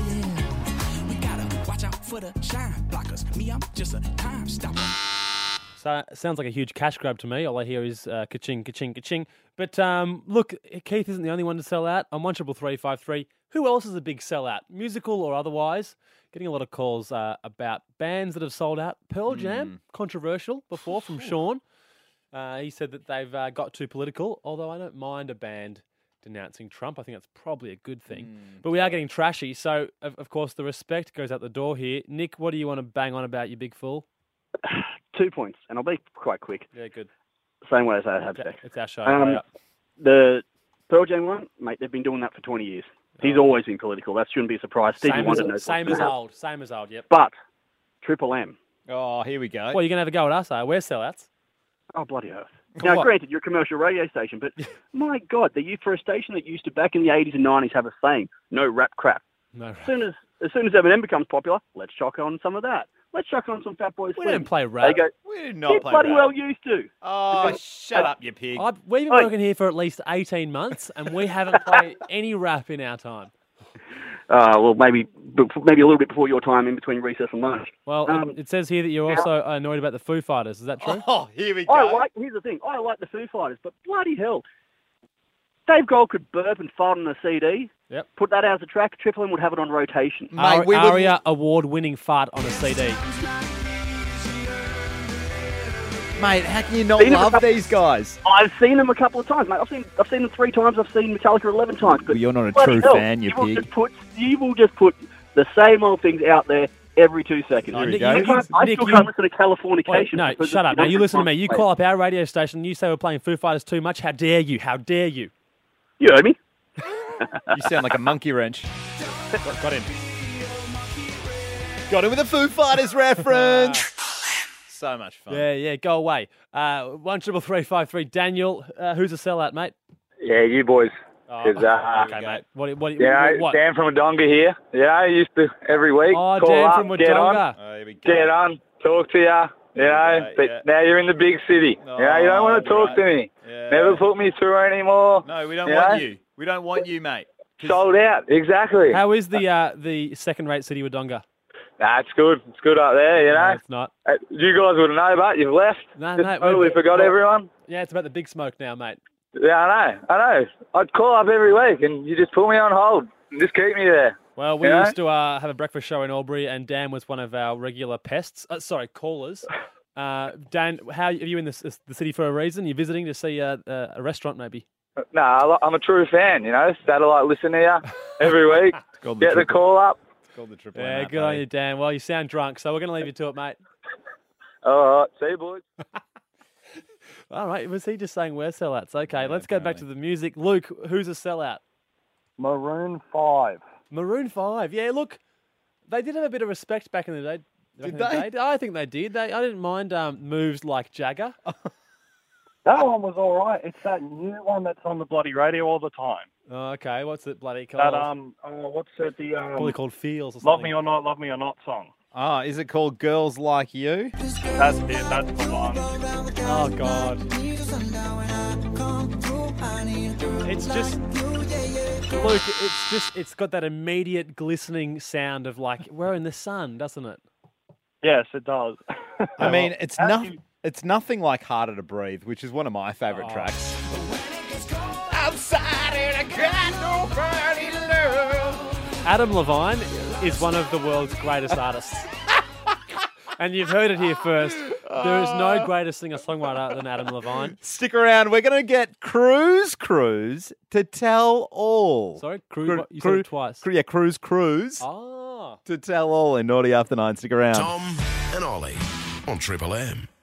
We gotta watch out for the shine blockers. Me, I'm just a time stopper. So it sounds like a huge cash grab to me. All I hear is uh, ka-ching, ka-ching, ka-ching. But um, look, Keith isn't the only one to sell out. I'm one triple three five three. Who else is a big sellout, musical or otherwise? Getting a lot of calls uh, about bands that have sold out. Pearl Jam, controversial before from Sean. Uh, he said that they've uh, got too political, although I don't mind a band denouncing Trump. I think that's probably a good thing. But we are getting trashy, so of, of course the respect goes out the door here. Nick, what do you want to bang on about, you big fool? Two points, and I'll be quite quick. Yeah, good. Same way as I have today. It's our show. Um, Hurry up. the Pearl Jam one, mate, they've been doing that for twenty years. He's always been political. That shouldn't be a surprise. Stevie Same Wonder as, knows same what's as going on. old. Same as old, yep. But Triple M. Oh, here we go. Well, you're going to have a go at us, are We're sellouts. Oh, bloody earth. For Now, what? granted, you're a commercial radio station, but my God, the for a station that used to, back in the eighties and nineties, have a saying, no rap crap. No As soon as, as soon as Eminem becomes popular, let's chuck on some of that. Let's chuck on some Fat Boy We Slim. don't play rap. They go, We did "You not play bloody rap. well used to. Oh, shut up, you pig. I've, we've been Oi. working here for at least eighteen months, and we haven't played any rap in our time. Uh, well, maybe maybe a little bit before your time in between recess and lunch. Well, Um, it, it says here that you're also annoyed about the Foo Fighters. Is that true? Oh, here we I like. Here's the thing. I like the Foo Fighters, but bloody hell, Dave Grohl could burp and fart on a C D. Yep. Put that out as a track. Triple M would have it on rotation. Ar- Aria award-winning fart on a C D. Mate, how can you not Seen them a love couple- these guys? I've seen them a couple of times, mate. I've seen I've seen them three times. I've seen Metallica eleven times. But Well, you're not a bloody true hell, fan, you will pig. just put you will just put the same old things out there every two seconds. Oh, Nick, I you- can't- I Nick, still you- can't listen to Californication. Wait, no, because shut up. you Now, you don't listen to me. You play. call up our radio station and you say we're playing Foo Fighters too much. How dare you? How dare you? You heard me. You sound like a monkey wrench. Got, got him. Got him with a Foo Fighters reference. So much fun. Yeah, yeah, go away. Uh, one triple three five three. Daniel, uh, who's a sellout, mate? Yeah, you boys. Oh, 'Cause, uh, okay, mate. What, what, yeah, what? Dan from Wodonga here. Yeah, I used to every week Oh, call Dan up, from get on, Wodonga. Oh, here we go. get on, talk to ya. You know, but yeah. now you're in the big city. Oh, you know, you don't want to talk right. to me. Yeah. Never put me through anymore. No, we don't you want know? you. We don't want you, mate. Sold out, exactly. How is the uh, the second-rate city Wodonga? Nah, it's good. It's good up there, you know. No, it's not. Uh, you guys would know, but you've left. No, Just no, totally we've- forgot well- everyone. Yeah, it's about the big smoke now, mate. Yeah, I know. I know. I'd call up every week, and you just put me on hold and just keep me there. Well, we You know? used to uh, have a breakfast show in Albury, and Dan was one of our regular pests. Uh, sorry, callers. Uh, Dan, how are you in the, the city for a reason? You're visiting to see uh, uh, a restaurant, maybe? No, I li- I'm a true fan, you know. Satellite listen to you every week. called the Get the triple- call up. It's called the triple Yeah, M app, good on buddy. you, Dan. Well, you sound drunk, so we're going to leave you to it, mate. All right. See you, boys. All right, was he just saying we're sellouts? Okay, let's go back to the music. Luke, who's a sellout? Maroon five. Maroon five. Yeah, look, they did have a bit of respect back in the day. back Did in the they? day. I think they did. They, I didn't mind um, moves like Jagger. That one was all right. It's that new one that's on the bloody radio all the time. Oh, okay, what's it bloody called? That um, oh, what's it? The um, Probably called Feels or Love something. Me or Not, Love Me or Not song. Ah, is it called Girls Like You? That's it. That's the one. Oh, God. It's just, Luke, it's just, it's got that immediate glistening sound of like, we're in the sun, doesn't it? Yes, it does. I mean, it's How no, do you- it's nothing like Harder to Breathe, which is one of my favourite Oh. tracks. Outside and I got nobody to love. Adam Levine is one of the world's greatest artists. And you've heard it here first. There is no greater singer-songwriter than Adam Levine. Stick around. We're going to get Cruise Cruise to tell all. Sorry, Cruise. Cru- what? You Cru- said it twice. Cru- yeah, Cruise Cruise Oh. to tell all in Naughty After Nine. Stick around. Tom and Ollie on Triple M.